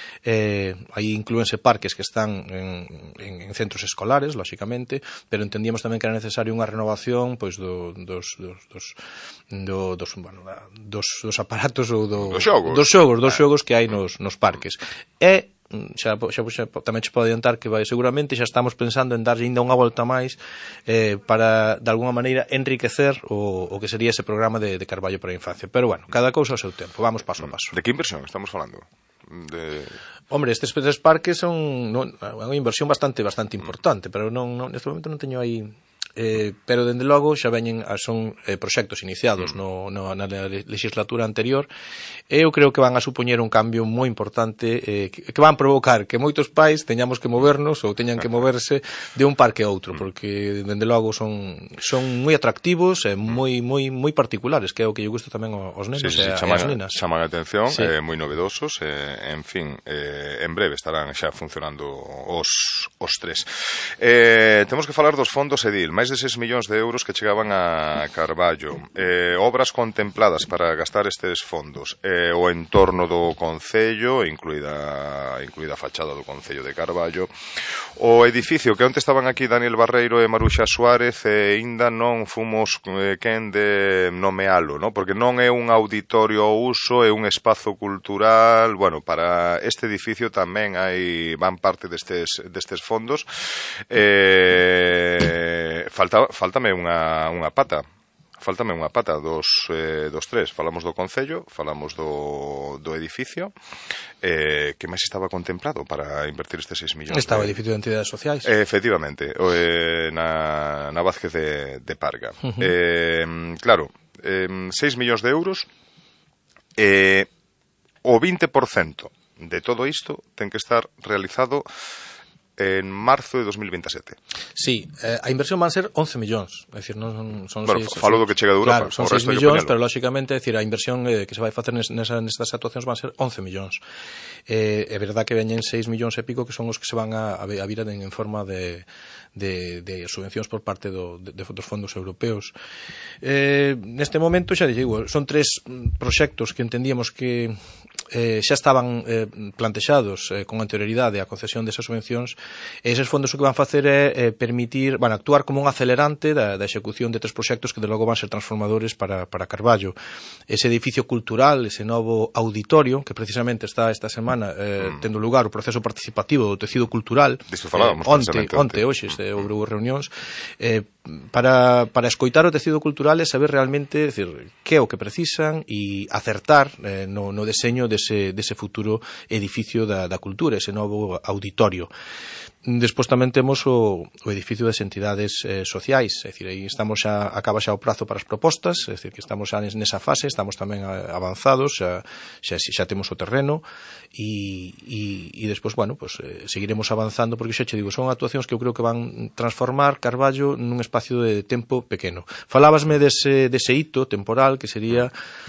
Eh, aí inclúense parques que están en, en, en centros escolares, lóxicamente, pero entendíamos tamén que era necesario unha renovación pois do, dos, dos, dos, do, dos, bueno, dos, dos aparatos ou do, dos xogos dos xogos, dos xogos que hai nos, nos parques. E xa, xa, xa tamén che podo adiantar que vai, seguramente xa estamos pensando en darlle ainda unha volta máis eh, para, de alguna maneira, enriquecer o, o que sería ese programa de, de Carballo para a Infancia. Pero, bueno, cada cousa ao seu tempo. Vamos paso a paso. De que inversión estamos falando? De... Hombre, estes tres parques son non, unha inversión bastante bastante importante, pero non, non neste momento non teño aí eh, pero dende logo xa veñen son eh, proxectos iniciados no, no, na legislatura anterior, e eu creo que van a supoñer un cambio moi importante eh, que, que van provocar que moitos pais teñamos que movernos ou teñan que moverse de un parque a outro, porque dende logo son son moi atractivos e moi moi moi particulares, que é o que lle gusta tamén aos nenos sí, sí, e chaman, ás nenas. Chaman a atención, sí. eh, moi novedosos, eh, en fin, eh, en breve estarán xa funcionando os, os tres. Eh, temos que falar dos fondos Edil, máis máis de seis millóns de euros que chegaban a Carballo. Eh, obras contempladas para gastar estes fondos. Eh, o entorno do Concello, incluída, incluída a fachada do Concello de Carballo. O edificio, que onte estaban aquí Daniel Barreiro e Maruxa Suárez, e ainda non fomos eh, quen de nomealo, ¿no? Porque non é un auditorio ao uso, é un espazo cultural. Bueno, para este edificio tamén hai van parte destes, destes fondos. Eh, falta, faltame unha, unha pata. Faltame unha pata dos, eh, dos tres. Falamos do Concello, falamos do, do edificio. Eh, que máis estaba contemplado para invertir estes seis millóns? Estaba o edificio de entidades sociais. Eh, efectivamente, eh, na, na Vázquez de, de Parga. Uh-huh. eh, claro, eh, seis millóns de euros. Eh, o vinte por cento de todo isto ten que estar realizado en marzo de dos mil veintisiete. Sí, eh, a inversión van ser once millóns. É dicir, non son bueno, seis, falo do que chega de Europa. Claro, son seis millóns, pero lógicamente, é dicir, a inversión eh, que se vai facer nesa, nestas actuacións van ser once millóns. Eh, é verdad que veñen seis millóns e pico que son os que se van a, a vir en, en forma de, de, de subvencións por parte do, de, de, dos fondos europeos. Eh, neste momento, xa digo, son tres proxectos que entendíamos que eh, xa estaban eh, plantexados eh, con anterioridade a concesión desas subvencións. E eses fondos o que van facer é eh, permitir, van actuar como un acelerante da, da execución de tres proxectos que de logo van ser transformadores para, para Carballo. Ese edificio cultural, ese novo auditorio, que precisamente está esta semana eh, mm. tendo lugar o proceso participativo do tecido cultural. Disto falábamos, eh, onte, onte, hoxe, este, houve reunións, eh, para, para escoitar o tecido cultural e saber realmente, decir, que é o que precisan e acertar eh, no, no deseño dese, dese futuro edificio da, da cultura, ese novo auditorio. Despois tamén temos o, o edificio das entidades eh, sociais, é dicir, aí estamos xa, acaba xa o prazo para as propostas, é dicir, que estamos xa nesa fase, estamos tamén avanzados, xa, xa, xa temos o terreno e, e, e despois, bueno, pues, eh, seguiremos avanzando, porque xa che digo, son actuacións que eu creo que van transformar Carballo nun espacio de tempo pequeno. Falábasme dese, dese hito temporal que sería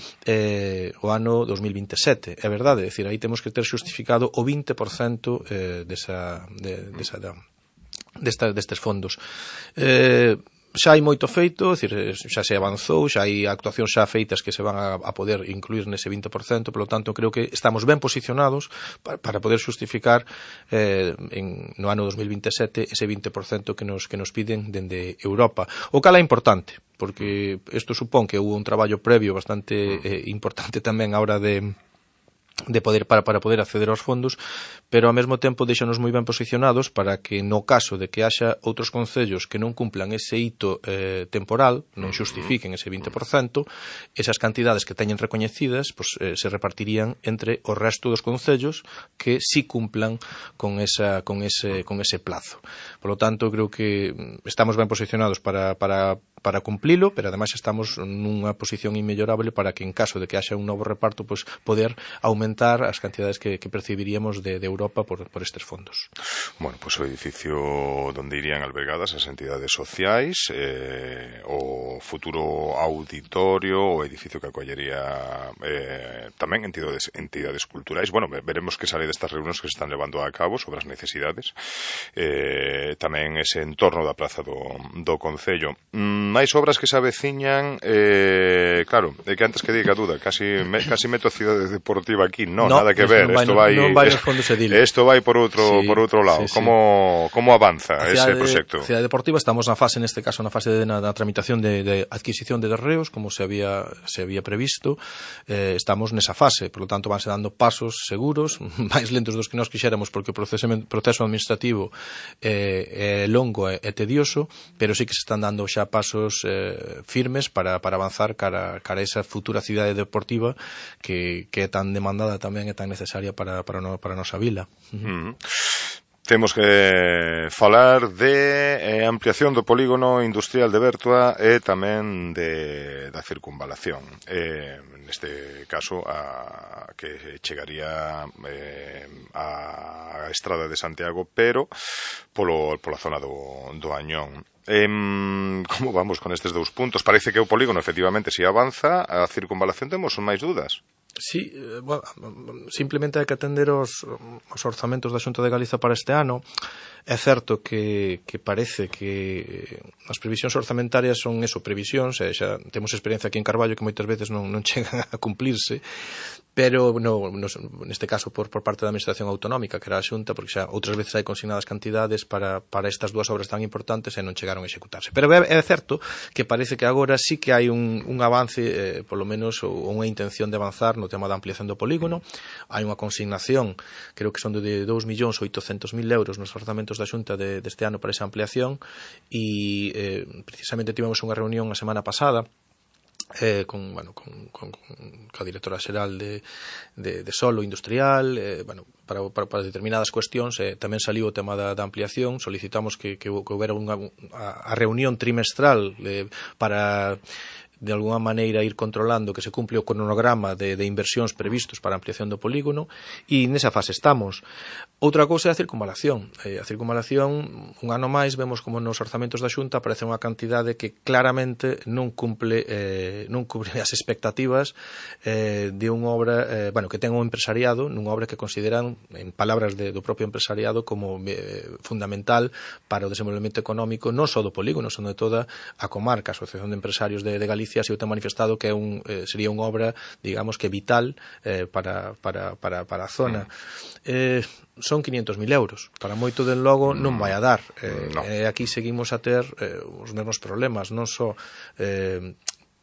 eh, o ano dos mil veintisiete, é verdade, é dicir, aí temos que ter xustificado o vinte por cento eh, desa, de, de Desa, desta, destes fondos. Eh, xa hai moito feito, é dicir, xa se avanzou, xa hai actuacións xa feitas que se van a, a poder incluir nese vinte por cento, polo tanto, creo que estamos ben posicionados para, para poder xustificar eh, en, no ano dos mil veintisiete ese vinte por cento que nos, que nos piden dende Europa. O cal é importante, porque isto supón que houve un traballo previo bastante eh, importante tamén a hora de de poder para, para poder acceder aos fondos, pero ao mesmo tempo deixanos moi ben posicionados para que no caso de que haxa outros concellos que non cumplan ese hito eh, temporal, non xustifiquen ese vinte por cento, esas cantidades que teñen recoñecidas pues, eh, se repartirían entre o resto dos concellos que sí cumplan con, esa, con, ese, con ese plazo. Por lo tanto, creo que estamos ben posicionados para, para para cumplilo, pero ademais estamos nunha posición inmellorable para que en caso de que haxa un novo reparto, pues, poder aumentar as cantidades que, que percibiríamos de, de Europa por, por estes fondos. Bueno, pues o edificio donde irían albergadas as entidades sociais, eh, o futuro auditorio, o edificio que acollería eh, tamén entidades, entidades culturais. Bueno, veremos que sale destas reunións que se están levando a cabo sobre as necesidades. Eh, tamén ese entorno da Praza do, do Concello. Mm, máis obras que se aveciñan, eh, claro, é que antes que diga a duda, casi, me, casi meto a Cidade Deportiva aquí, no, no nada que ver, isto vai, non vai, fondos isto vai por outro, sí, por outro lado. Sí, sí. Como, como avanza ese proxecto? Cidade Deportiva, estamos na fase, neste caso, na fase de, na, na tramitación de, de adquisición de terreos, como se había, se había previsto, eh, estamos nesa fase, por lo tanto, vanse dando pasos seguros, máis lentos dos que nós quixéramos, porque o proceso, proceso administrativo é eh, longo e tedioso, pero sí que se están dando xa pasos Eh, firmes para, para avanzar cara, cara a esa futura cidade deportiva que, que é tan demandada tamén e tan necesaria para, para, no, para a nosa vila. Uh-huh. Temos que falar de eh, ampliación do polígono industrial de Bertua e tamén de, da circunvalación. Eh, neste caso, a, que chegaría eh, a estrada de Santiago, pero polo, pola zona do, do Añón. Eh, como vamos con estes dous puntos? Parece que o polígono efectivamente si avanza, a circunvalación temos máis dudas. Sí, eh, bueno, simplemente hai que atender os, os orzamentos da Xunta de Galiza para este ano. É certo que, que parece que as previsións orzamentarias son eso, previsións, e xa temos experiencia aquí en Carballo que moitas veces non, non chegan a cumplirse, pero no, no, neste caso por, por parte da Administración Autonómica, que era a Xunta, porque xa outras veces hai consignadas cantidades para, para estas dúas obras tan importantes e non chegaron a executarse. Pero é, é certo que parece que agora sí que hai un, un avance, eh, polo menos, ou unha intención de avanzar no tema da ampliación do polígono. Hai unha consignación, creo que son de dous millóns oitocentos mil euros nos orzamentos da Xunta de, deste ano para esa ampliación, e eh, precisamente tivemos unha reunión a semana pasada Eh, con, bueno, con, con, con a directora xeral de, de, de solo industrial, eh, bueno, para, para, para determinadas cuestións, eh, tamén saliu o tema da, da ampliación. Solicitamos que, que, que houbera unha, a, a reunión trimestral eh, para de alguna maneira ir controlando que se cumple o cronograma de, de inversións previstos para a ampliación do polígono, e nesa fase estamos. Outra cousa é a circunvalación. Eh, a circunvalación, un ano máis, vemos como nos orzamentos da Xunta aparece unha cantidade que claramente non cumple eh, non cubre as expectativas eh, de unha obra, eh, bueno, que ten un empresariado, nunha obra que consideran, en palabras de, do propio empresariado, como eh, fundamental para o desenvolvemento económico non só do polígono, senón de toda a comarca. A Asociación de Empresarios de, de Galicia se ten manifestado que é un, eh, sería unha obra, digamos, que vital eh, para, para, para, para a zona. Eh, son quinientos mil euros. Para moito, del logo, non vai a dar. Eh, no. eh, aquí seguimos a ter eh, os mesmos problemas, non só eh,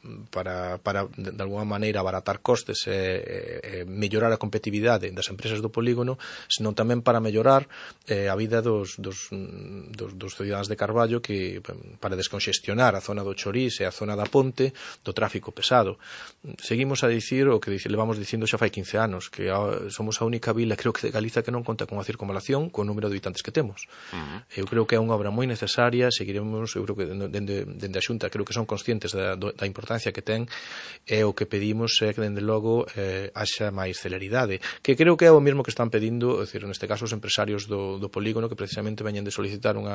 para, para de alguma maneira abaratar costes e, e mellorar a competitividade das empresas do polígono, senón tamén para mellorar eh, a vida dos, dos, dos, dos cidadáns de Carballo, que para desconxestionar a zona do Chorís e a zona da Ponte do tráfico pesado. Seguimos a dicir o que levamos dicindo xa fai quince anos, que a, somos a única vila, creo que de Galiza, que non conta con a circunvalación co número de habitantes que temos. Uh-huh. Eu creo que é unha obra moi necesaria. Seguiremos, eu creo que dende, dende a Xunta creo que son conscientes da, da importancia que ten, e o que pedimos é que, dende logo, eh, haxa máis celeridade, que creo que é o mesmo que están pedindo, é dicir, neste caso, os empresarios do, do polígono, que precisamente veñen de solicitar unha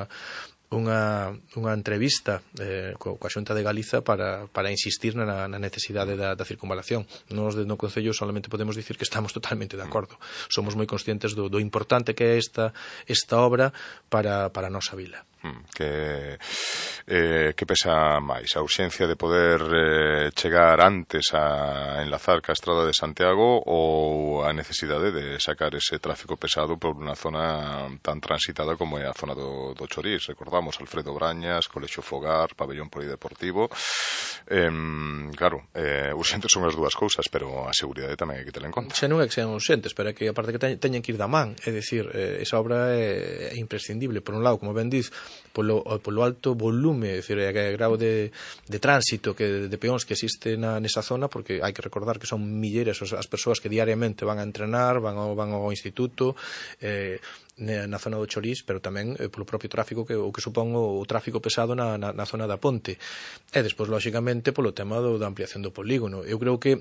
unha, unha entrevista eh, co, coa Xunta de Galiza para, para insistir na, na necesidade da, da circunvalación. Nos, no Concello, solamente podemos dicir que estamos totalmente de acordo. Somos moi conscientes do, do importante que é esta, esta obra para, para a nosa vila. Que, eh, que pesa máis, a urxencia de poder eh, chegar antes a enlazar ca Estrada de Santiago, ou a necesidade de sacar ese tráfico pesado por unha zona tan transitada como é a zona do, do Chorís? Recordamos Alfredo Brañas, Colexio Fogar, Pabellón Polideportivo. eh, claro, eh, urxentes son as dúas cousas, pero a seguridade tamén hai que ter en conta. Xa non é que sean urxentes, pero é que aparte que teñen que ir da man, é dicir, eh, esa obra é, é imprescindible. Por un lado, como ben diz, polo, polo alto volume, é dicir, é grau de, de tránsito, que de peóns que existe na, nesa zona, porque hai que recordar que son milleiras as persoas que diariamente van a entrenar, van ao, van ao instituto, eh, na zona do Chorís, pero tamén eh, polo propio tráfico que o que supón o, o tráfico pesado na, na, na zona da Ponte. E despois, lóxicamente, polo tema do, da ampliación do polígono. Eu creo que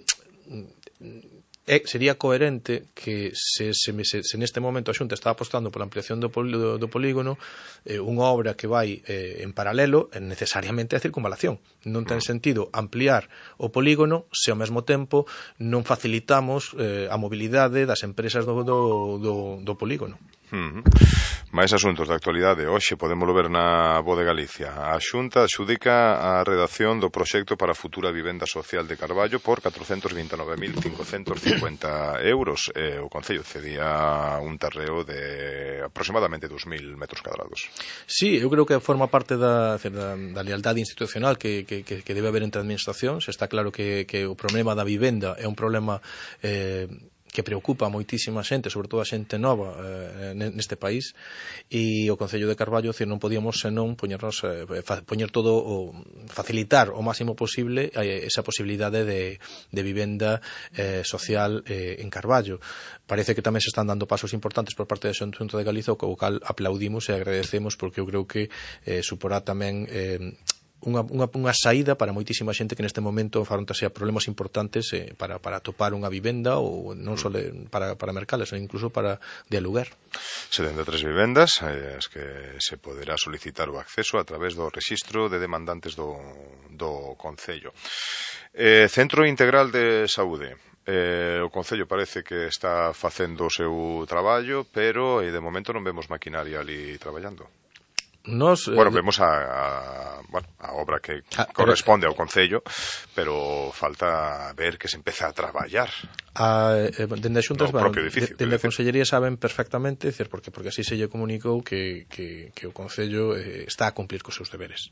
É, sería coherente que se, se, se, se neste momento a Xunta está apostando pola ampliación do, do, do polígono, eh, unha obra que vai eh, en paralelo é necesariamente a circunvalación. Non ten sentido ampliar o polígono se ao mesmo tempo non facilitamos eh, a mobilidade das empresas do, do, do, do polígono. Uh-huh. Máis asuntos de actualidade. Hoxe podemos ver na Voz de Galicia. A Xunta adxudica a redacción do proxecto para a futura vivenda social de Carballo por catrocentos vinte e nove mil cincocentos cincuenta euros. Eh, o Concello cedía un terreo de aproximadamente dous mil metros cadrados. Sí, eu creo que forma parte da, da, da lealtade institucional que, que, que debe haber entre administracións. Está claro que, que o problema da vivenda é un problema eh, que preocupa a moitísima xente, sobre todo a xente nova eh, neste país, e o Concello de Carballo, decir, non podíamos senón poñernos, eh, fa, poñer todo, o facilitar o máximo posible eh, esa posibilidade de, de vivenda eh, social eh, en Carballo. Parece que tamén se están dando pasos importantes por parte da Xunta de Galiza, o cal aplaudimos e agradecemos, porque eu creo que eh, suporá tamén eh, Unha, unha, unha saída para moitísima xente que neste momento afrontase a problemas importantes eh, para, para topar unha vivenda, ou non só para, para mercales, ou incluso para de aluguer. setenta e tres vivendas eh, as que se poderá solicitar o acceso a través do rexistro de demandantes do, do Concello. Eh, Centro Integral de Saúde. eh, o Concello parece que está facendo o seu traballo, pero eh, de momento non vemos maquinaria ali traballando. Nos, bueno, eh, vemos a, a, bueno, a obra que ah, corresponde ao Concello, pero falta ver que se empeza a traballar. A, eh, dende a Xuntas, no, bueno, edificio, de, dende a Consellería saben perfectamente, decir, porque, porque así se lle comunicou que, que, que o Concello eh, está a cumplir cos seus deberes.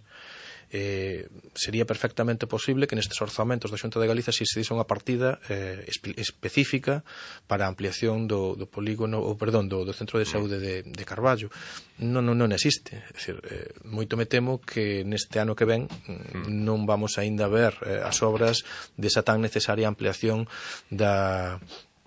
Eh, sería perfectamente posible que nestes orzamentos da Xunta de Galiza si se dise unha partida eh, espe específica para a ampliación do, do polígono, ou perdón, do, do centro de saúde de, de Carballo. Non, non, non existe. É dicir, eh, moito me temo que neste ano que ven non vamos aínda ver eh, as obras desa tan necesaria ampliación da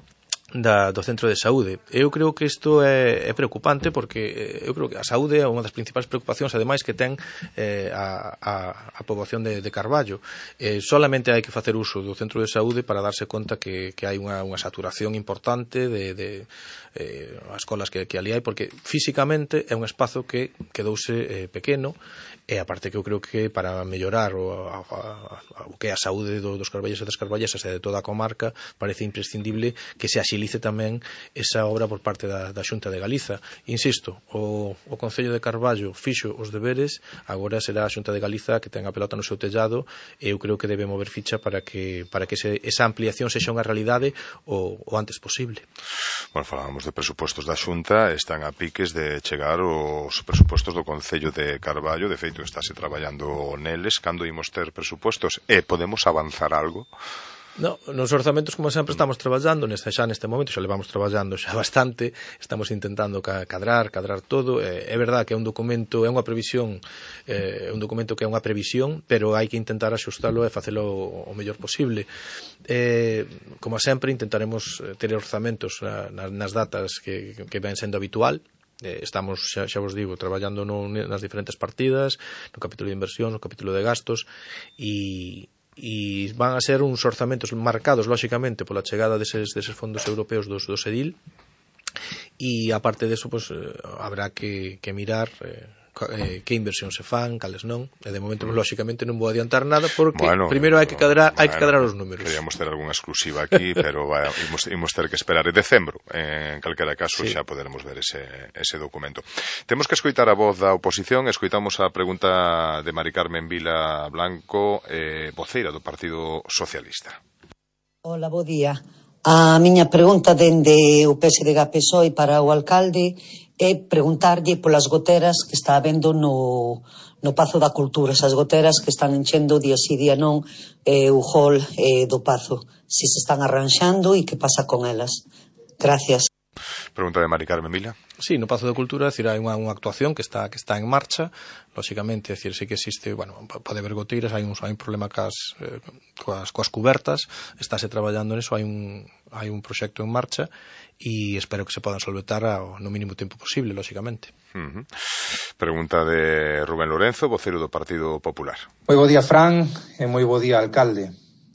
Da, do centro de saúde. Eu creo que isto é, é preocupante porque eu creo que a saúde é unha das principais preocupacións ademais que ten eh, a, a, a poboación de, de Carballo. Eh, solamente hai que facer uso do centro de saúde para darse conta que, que hai unha, unha saturación importante de, de eh, as escolas que, que ali hai, porque físicamente é un espazo que quedouse eh, pequeno, e aparte que eu creo que para mellorar o, a, a, o que é a saúde do, dos carballeses e das carballesas e de toda a comarca parece imprescindible que se axilice tamén esa obra por parte da, da Xunta de Galiza. Insisto, o, o Concello de Carballo fixo os deberes, agora será a Xunta de Galiza que ten a pelota no seu tellado, e eu creo que debe mover ficha para que, para que ese, esa ampliación sexa unha realidade o, o antes posible. Bueno, falábamos de presupostos da Xunta, están a piques de chegar os presupostos do Concello de Carballo, de feito estáse traballando neles. Cando imos ter presupostos e podemos avanzar algo? No, nos orzamentos, como sempre, estamos traballando neste, xa neste momento, xa levamos traballando xa bastante, estamos intentando cadrar, cadrar todo. É, é verdad que é un documento, é unha previsión, é un documento que é unha previsión, pero hai que intentar axustalo e facelo o mellor posible. Eh, como sempre, intentaremos ter orzamentos na, nas datas que, que ven sendo habitual. Eh, estamos, xa, xa vos digo, traballando no, nas diferentes partidas, no capítulo de inversión, no capítulo de gastos, e, e van a ser uns orzamentos marcados, lóxicamente, pola chegada deses, deses fondos europeos dos, dos EDIL, e aparte deso, pues, eh, habrá que, que mirar eh, eh, que inversión se fan, cales non, e de momento, lóxicamente, non vou adiantar nada porque bueno, primeiro hai que cadrar, bueno, hai que cadrar os números. Queríamos ter algunha exclusiva aquí, pero vai, imos, imos ter que esperar en decembro. En calquera caso, sí, xa poderemos ver ese, ese documento. Temos que escoitar a voz da oposición. Escoitamos a pregunta de Mari Carmen Vila Blanco, eh, voceira do Partido Socialista. Hola, bo día. A miña pregunta dende o P S D G P S O E para o alcalde é preguntarlle polas goteras que está habendo no, no Pazo da Cultura, esas goteras que están enchendo día sí día non eh, o hall eh, do Pazo, si se están arranxando e que pasa con elas. Gracias. Pregunta de Mari Carmen Vila. Sí, no Pazo da Cultura, decir, hai unha, unha actuación que está que está en marcha, lóxicamente, decir, sí que existe, bueno, pode haber goteiras, hai un, hai un problema cas, eh, coas, coas cubertas, estáse traballando neso, hai un, hai un proxecto en marcha e espero que se podan solventar ao, no mínimo tempo posible, lóxicamente. Uh-huh. Pregunta de Rubén Lorenzo, vocero do Partido Popular. Moi bo día, Fran, e moi bo día, alcalde.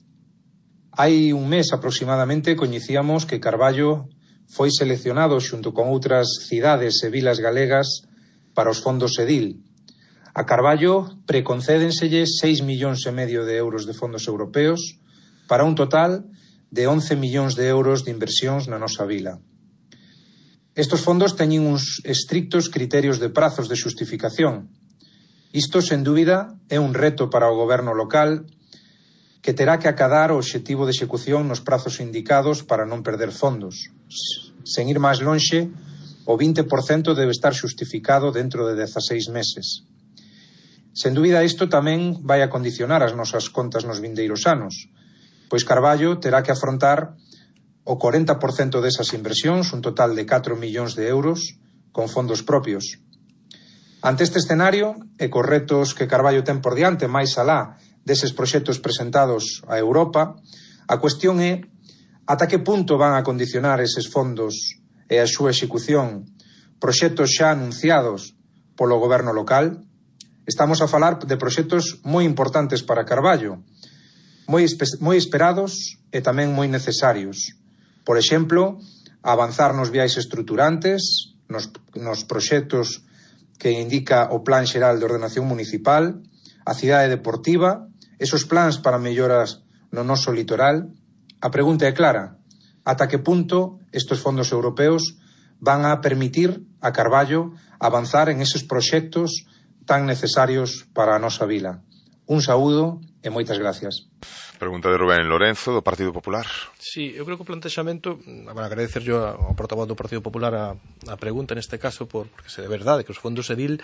Hai un mes aproximadamente coñecíamos que Carballo foi seleccionado xunto con outras cidades e vilas galegas para os fondos EDIL. A Carballo preconcédenselle seis millóns e medio de euros de fondos europeos para un total de once millóns de euros de inversións na nosa vila. Estos fondos teñen uns estrictos criterios de prazos de xustificación. Isto, sen dúbida, é un reto para o goberno local que terá que acadar o obxectivo de execución nos prazos indicados para non perder fondos. Sen ir máis lonxe, o vinte por cento debe estar xustificado dentro de dezaseis meses. Sen dúbida, isto tamén vai a condicionar as nosas contas nos vindeiros anos, pois Carballo terá que afrontar o corenta por cento desas inversións, un total de catro millóns de euros, con fondos propios. Ante este escenario, e cos retos que Carballo ten por diante máis alá deses proxectos presentados a Europa, a cuestión é ata que punto van a condicionar eses fondos e a súa execución proxectos xa anunciados polo goberno local. Estamos a falar de proxectos moi importantes para Carballo, moi, moi esperados e tamén moi necesarios. Por exemplo, avanzar nos viais estruturantes, nos, nos proxectos que indica o Plan Xeral de Ordenación Municipal, a cidade deportiva, esos plans para melloras no noso litoral, A pregunta é clara. Ata que punto estes fondos europeos van a permitir a Carballo avanzar en eses proxectos tan necesarios para a nosa vila? Un saúdo e moitas gracias. Pregunta de Rubén Lorenzo, do Partido Popular. Sí, eu creo que o plantexamento, para agradecer yo ao portavoz do Partido Popular a, a pregunta neste caso, por, porque se de verdade que os fondos Edil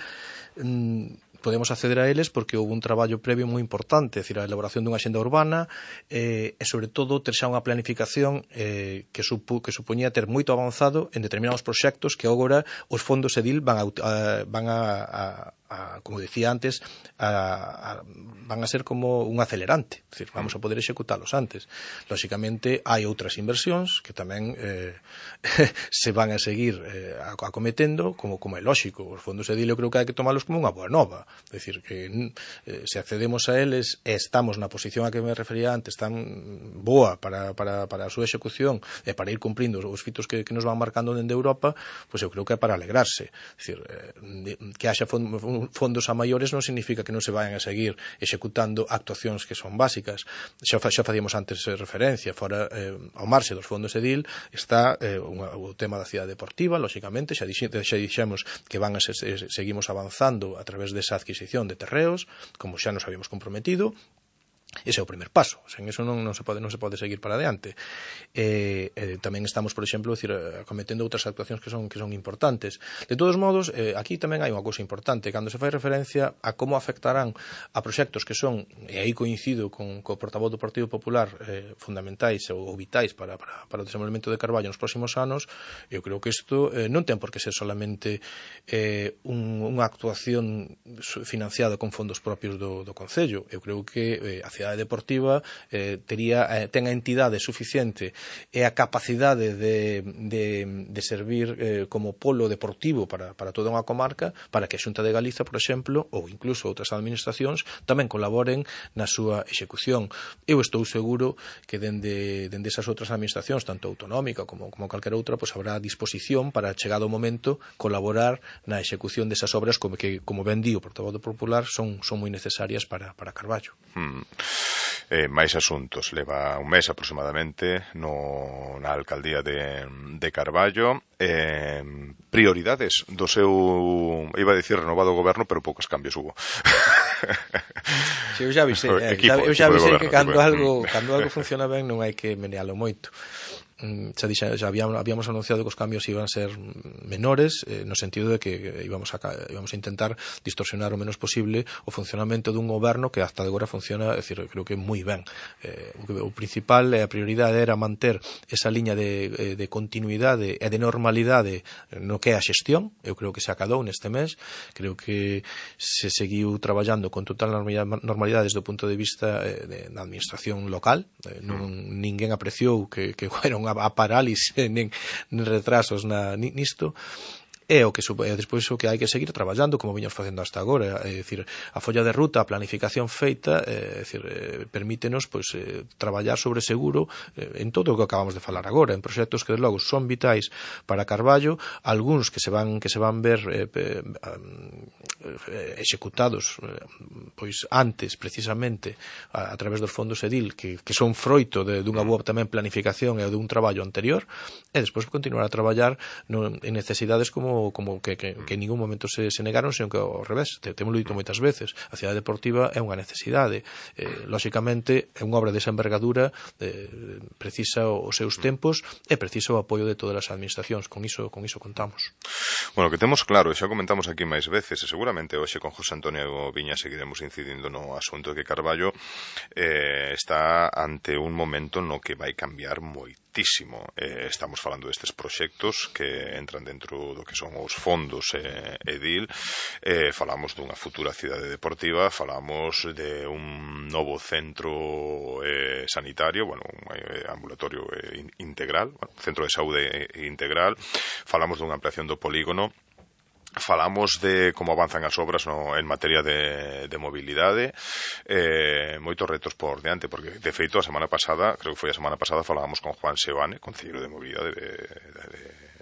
mmm, podemos acceder a eles porque houve un traballo previo moi importante, é dicir, a elaboración dunha axenda urbana eh, e, sobre todo, ter xa unha planificación eh, que, supu, que supoñía ter moito avanzado en determinados proxectos que agora os fondos Edil van a, a, van a, a, a como decía antes, a, a, van a ser como un acelerante, é dicir, vamos a poder executalos antes. Lóxicamente, hai outras inversións que tamén eh, se van a seguir eh, acometendo, como, como é lóxico. Os fondos Edil eu creo que hai que tomalos como unha boa nova. É dicir, que eh, se accedemos a eles e estamos na posición a que me refería antes tan boa para, para, para a súa execución e para ir cumprindo os fitos que, que nos van marcando dende Europa, pois eu creo que é para alegrarse. É dicir, eh, que haxa fondos a maiores non significa que non se vayan a seguir executando actuacións que son básicas. Xa, xa facíamos antes eh, referencia, fora eh, ao marxe dos fondos Edil está eh, unha, o tema da cidade deportiva, lóxicamente, xa, dixe, xa dixemos que van a se, se, seguimos avanzando a través desa adquisición de terreos, como xa nos habíamos comprometido. Ese é o primer paso, sen eso non, non, se pode, non se pode seguir para adiante. Eh, eh, tamén estamos, por exemplo, decir, acometendo outras actuacións que son, que son importantes. De todos modos, eh, aquí tamén hai unha cousa importante, cando se fai referencia a como afectarán a proxectos que son, e aí coincido con, con o portavoz do Partido Popular, eh, fundamentais ou, ou vitais para, para, para o desenvolvemento de Carballo nos próximos anos, eu creo que isto eh, non ten por que ser solamente eh, un, unha actuación financiada con fondos propios do, do Concello. Eu creo que eh, a cidade deportiva eh, tería, eh, ten a entidade suficiente e a capacidade de, de, de servir eh, como polo deportivo para, para toda unha comarca, para que a Xunta de Galiza, por exemplo, ou incluso outras administracións, tamén colaboren na súa execución. Eu estou seguro que dende, dende esas outras administracións, tanto autonómica como, como calquera outra, pues habrá disposición para, chegado o momento, colaborar na execución desas obras como que, como ben di o portavoz do Popular, son, son moi necesarias para, para Carballo. Hmm. Eh, máis asuntos. Leva un mes aproximadamente no, na alcaldía de, de Carballo. Eh, prioridades do seu, iba a dicir renovado goberno, pero poucos cambios hubo. Sí, eu xa avisei, eh, equipo, eu xa avisei que cando algo, cando algo funciona ben non hai que menealo moito. Xa, xa, xa habíamos, habíamos anunciado que os cambios iban a ser menores, eh, no sentido de que íbamos a, íbamos a intentar distorsionar o menos posible o funcionamento dun goberno que hasta de agora funciona, é dicir, creo que moi ben. Eh, o principal e a prioridade era manter esa liña de, de continuidade e de normalidade no que é a xestión. Eu creo que se acadou neste mes, creo que se seguiu traballando con total normalidade desde o punto de vista eh, de, da administración local. Eh, non, ninguén apreciou que, que era un a parálise nen, nen retrasos na, nisto. É o que é despois o que hai que seguir traballando como viños facendo hasta agora, é dicir, a folla de ruta, a planificación feita, é dicir, eh, permítenos pois eh, traballar sobre seguro eh, en todo o que acabamos de falar agora, en proxectos que logo son vitais para Carballo, algúns que se van que se van ver eh, eh, executados eh, pois antes precisamente a, a través dos fondos Edil, que, que son froito de, dunha boa tamén planificación e dun traballo anterior, e despois continuar a traballar no, en necesidades como como que, que, que en ningún momento se, se negaron, senón que ao revés, te, temos dito moitas veces, a cidade deportiva é unha necesidade, eh, lóxicamente é unha obra desa envergadura, eh, precisa os seus tempos e precisa o apoio de todas as administracións, con iso, con iso contamos. Bueno, que temos claro, xa comentamos aquí máis veces, e seguramente hoxe con José Antonio Viña seguiremos incidindo no asunto de que Carballo eh, está ante un momento no que vai cambiar moitísimo. Eh, estamos falando destes proxectos que entran dentro do que son os fondos eh, Edil, eh, falamos dunha futura cidade deportiva, falamos de un novo centro eh, sanitario, bueno, un eh, ambulatorio eh, integral, bueno, centro de saúde integral, falamos dunha ampliación do polígono, falamos de como avanzan as obras no, en materia de, de mobilidade, eh, moitos retos por diante, porque de feito a semana pasada, creo que foi a semana pasada, falábamos con Juan Seoane, concelleiro de mobilidade de, de, de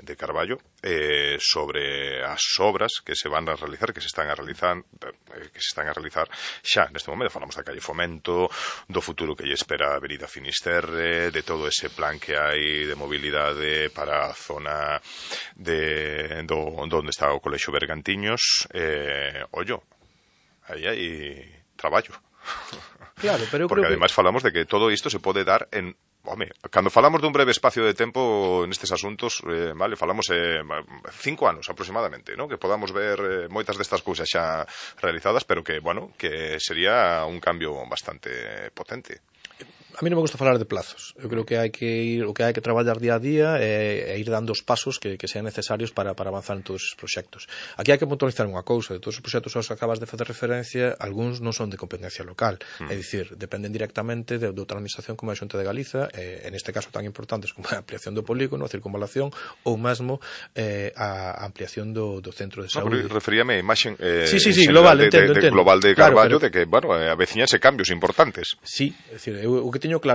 de Carballo eh, sobre as obras que se van a realizar, que se están a realizar eh, que se están a realizar xa neste momento. Falamos da calle Fomento, do futuro que lle espera a Avenida Finisterre, de todo ese plan que hai de mobilidade para a zona de do, onde está o Colexio Bergantiños. eh, ollo, aí hai traballo. Claro, pero eu porque creo ademais que... falamos de que todo isto se pode dar en Home, cando falamos dun breve espacio de tempo nestes asuntos, eh, vale, falamos eh, cinco anos aproximadamente, ¿no? Que podamos ver eh, moitas destas cousas xa realizadas, pero que, bueno, que sería un cambio bastante potente. A mí non me gusta falar de plazos. Eu creo que hai que ir, o que hai que traballar día a día é, é ir dando os pasos que, que sean necesarios para, para avanzar en todos os proxectos. Aquí hai que puntualizar unha cousa, de todos os proxectos aos que acabas de facer referencia, algúns non son de competencia local, mm. é dicir, dependen directamente de, de outra administración como a Xunta de Galiza, eh, en este caso tan importantes como a ampliación do polígono, a circunvalación ou mesmo eh, a ampliación do, do centro de saúde. No, pero referíame a imaxen eh, sí, sí, sí, global, de, entendo, de, de entendo. global de Carballo, claro, pero... de que, bueno, eh, aveciñanse cambios importantes. Sí, é dicir, eu, o que teño claro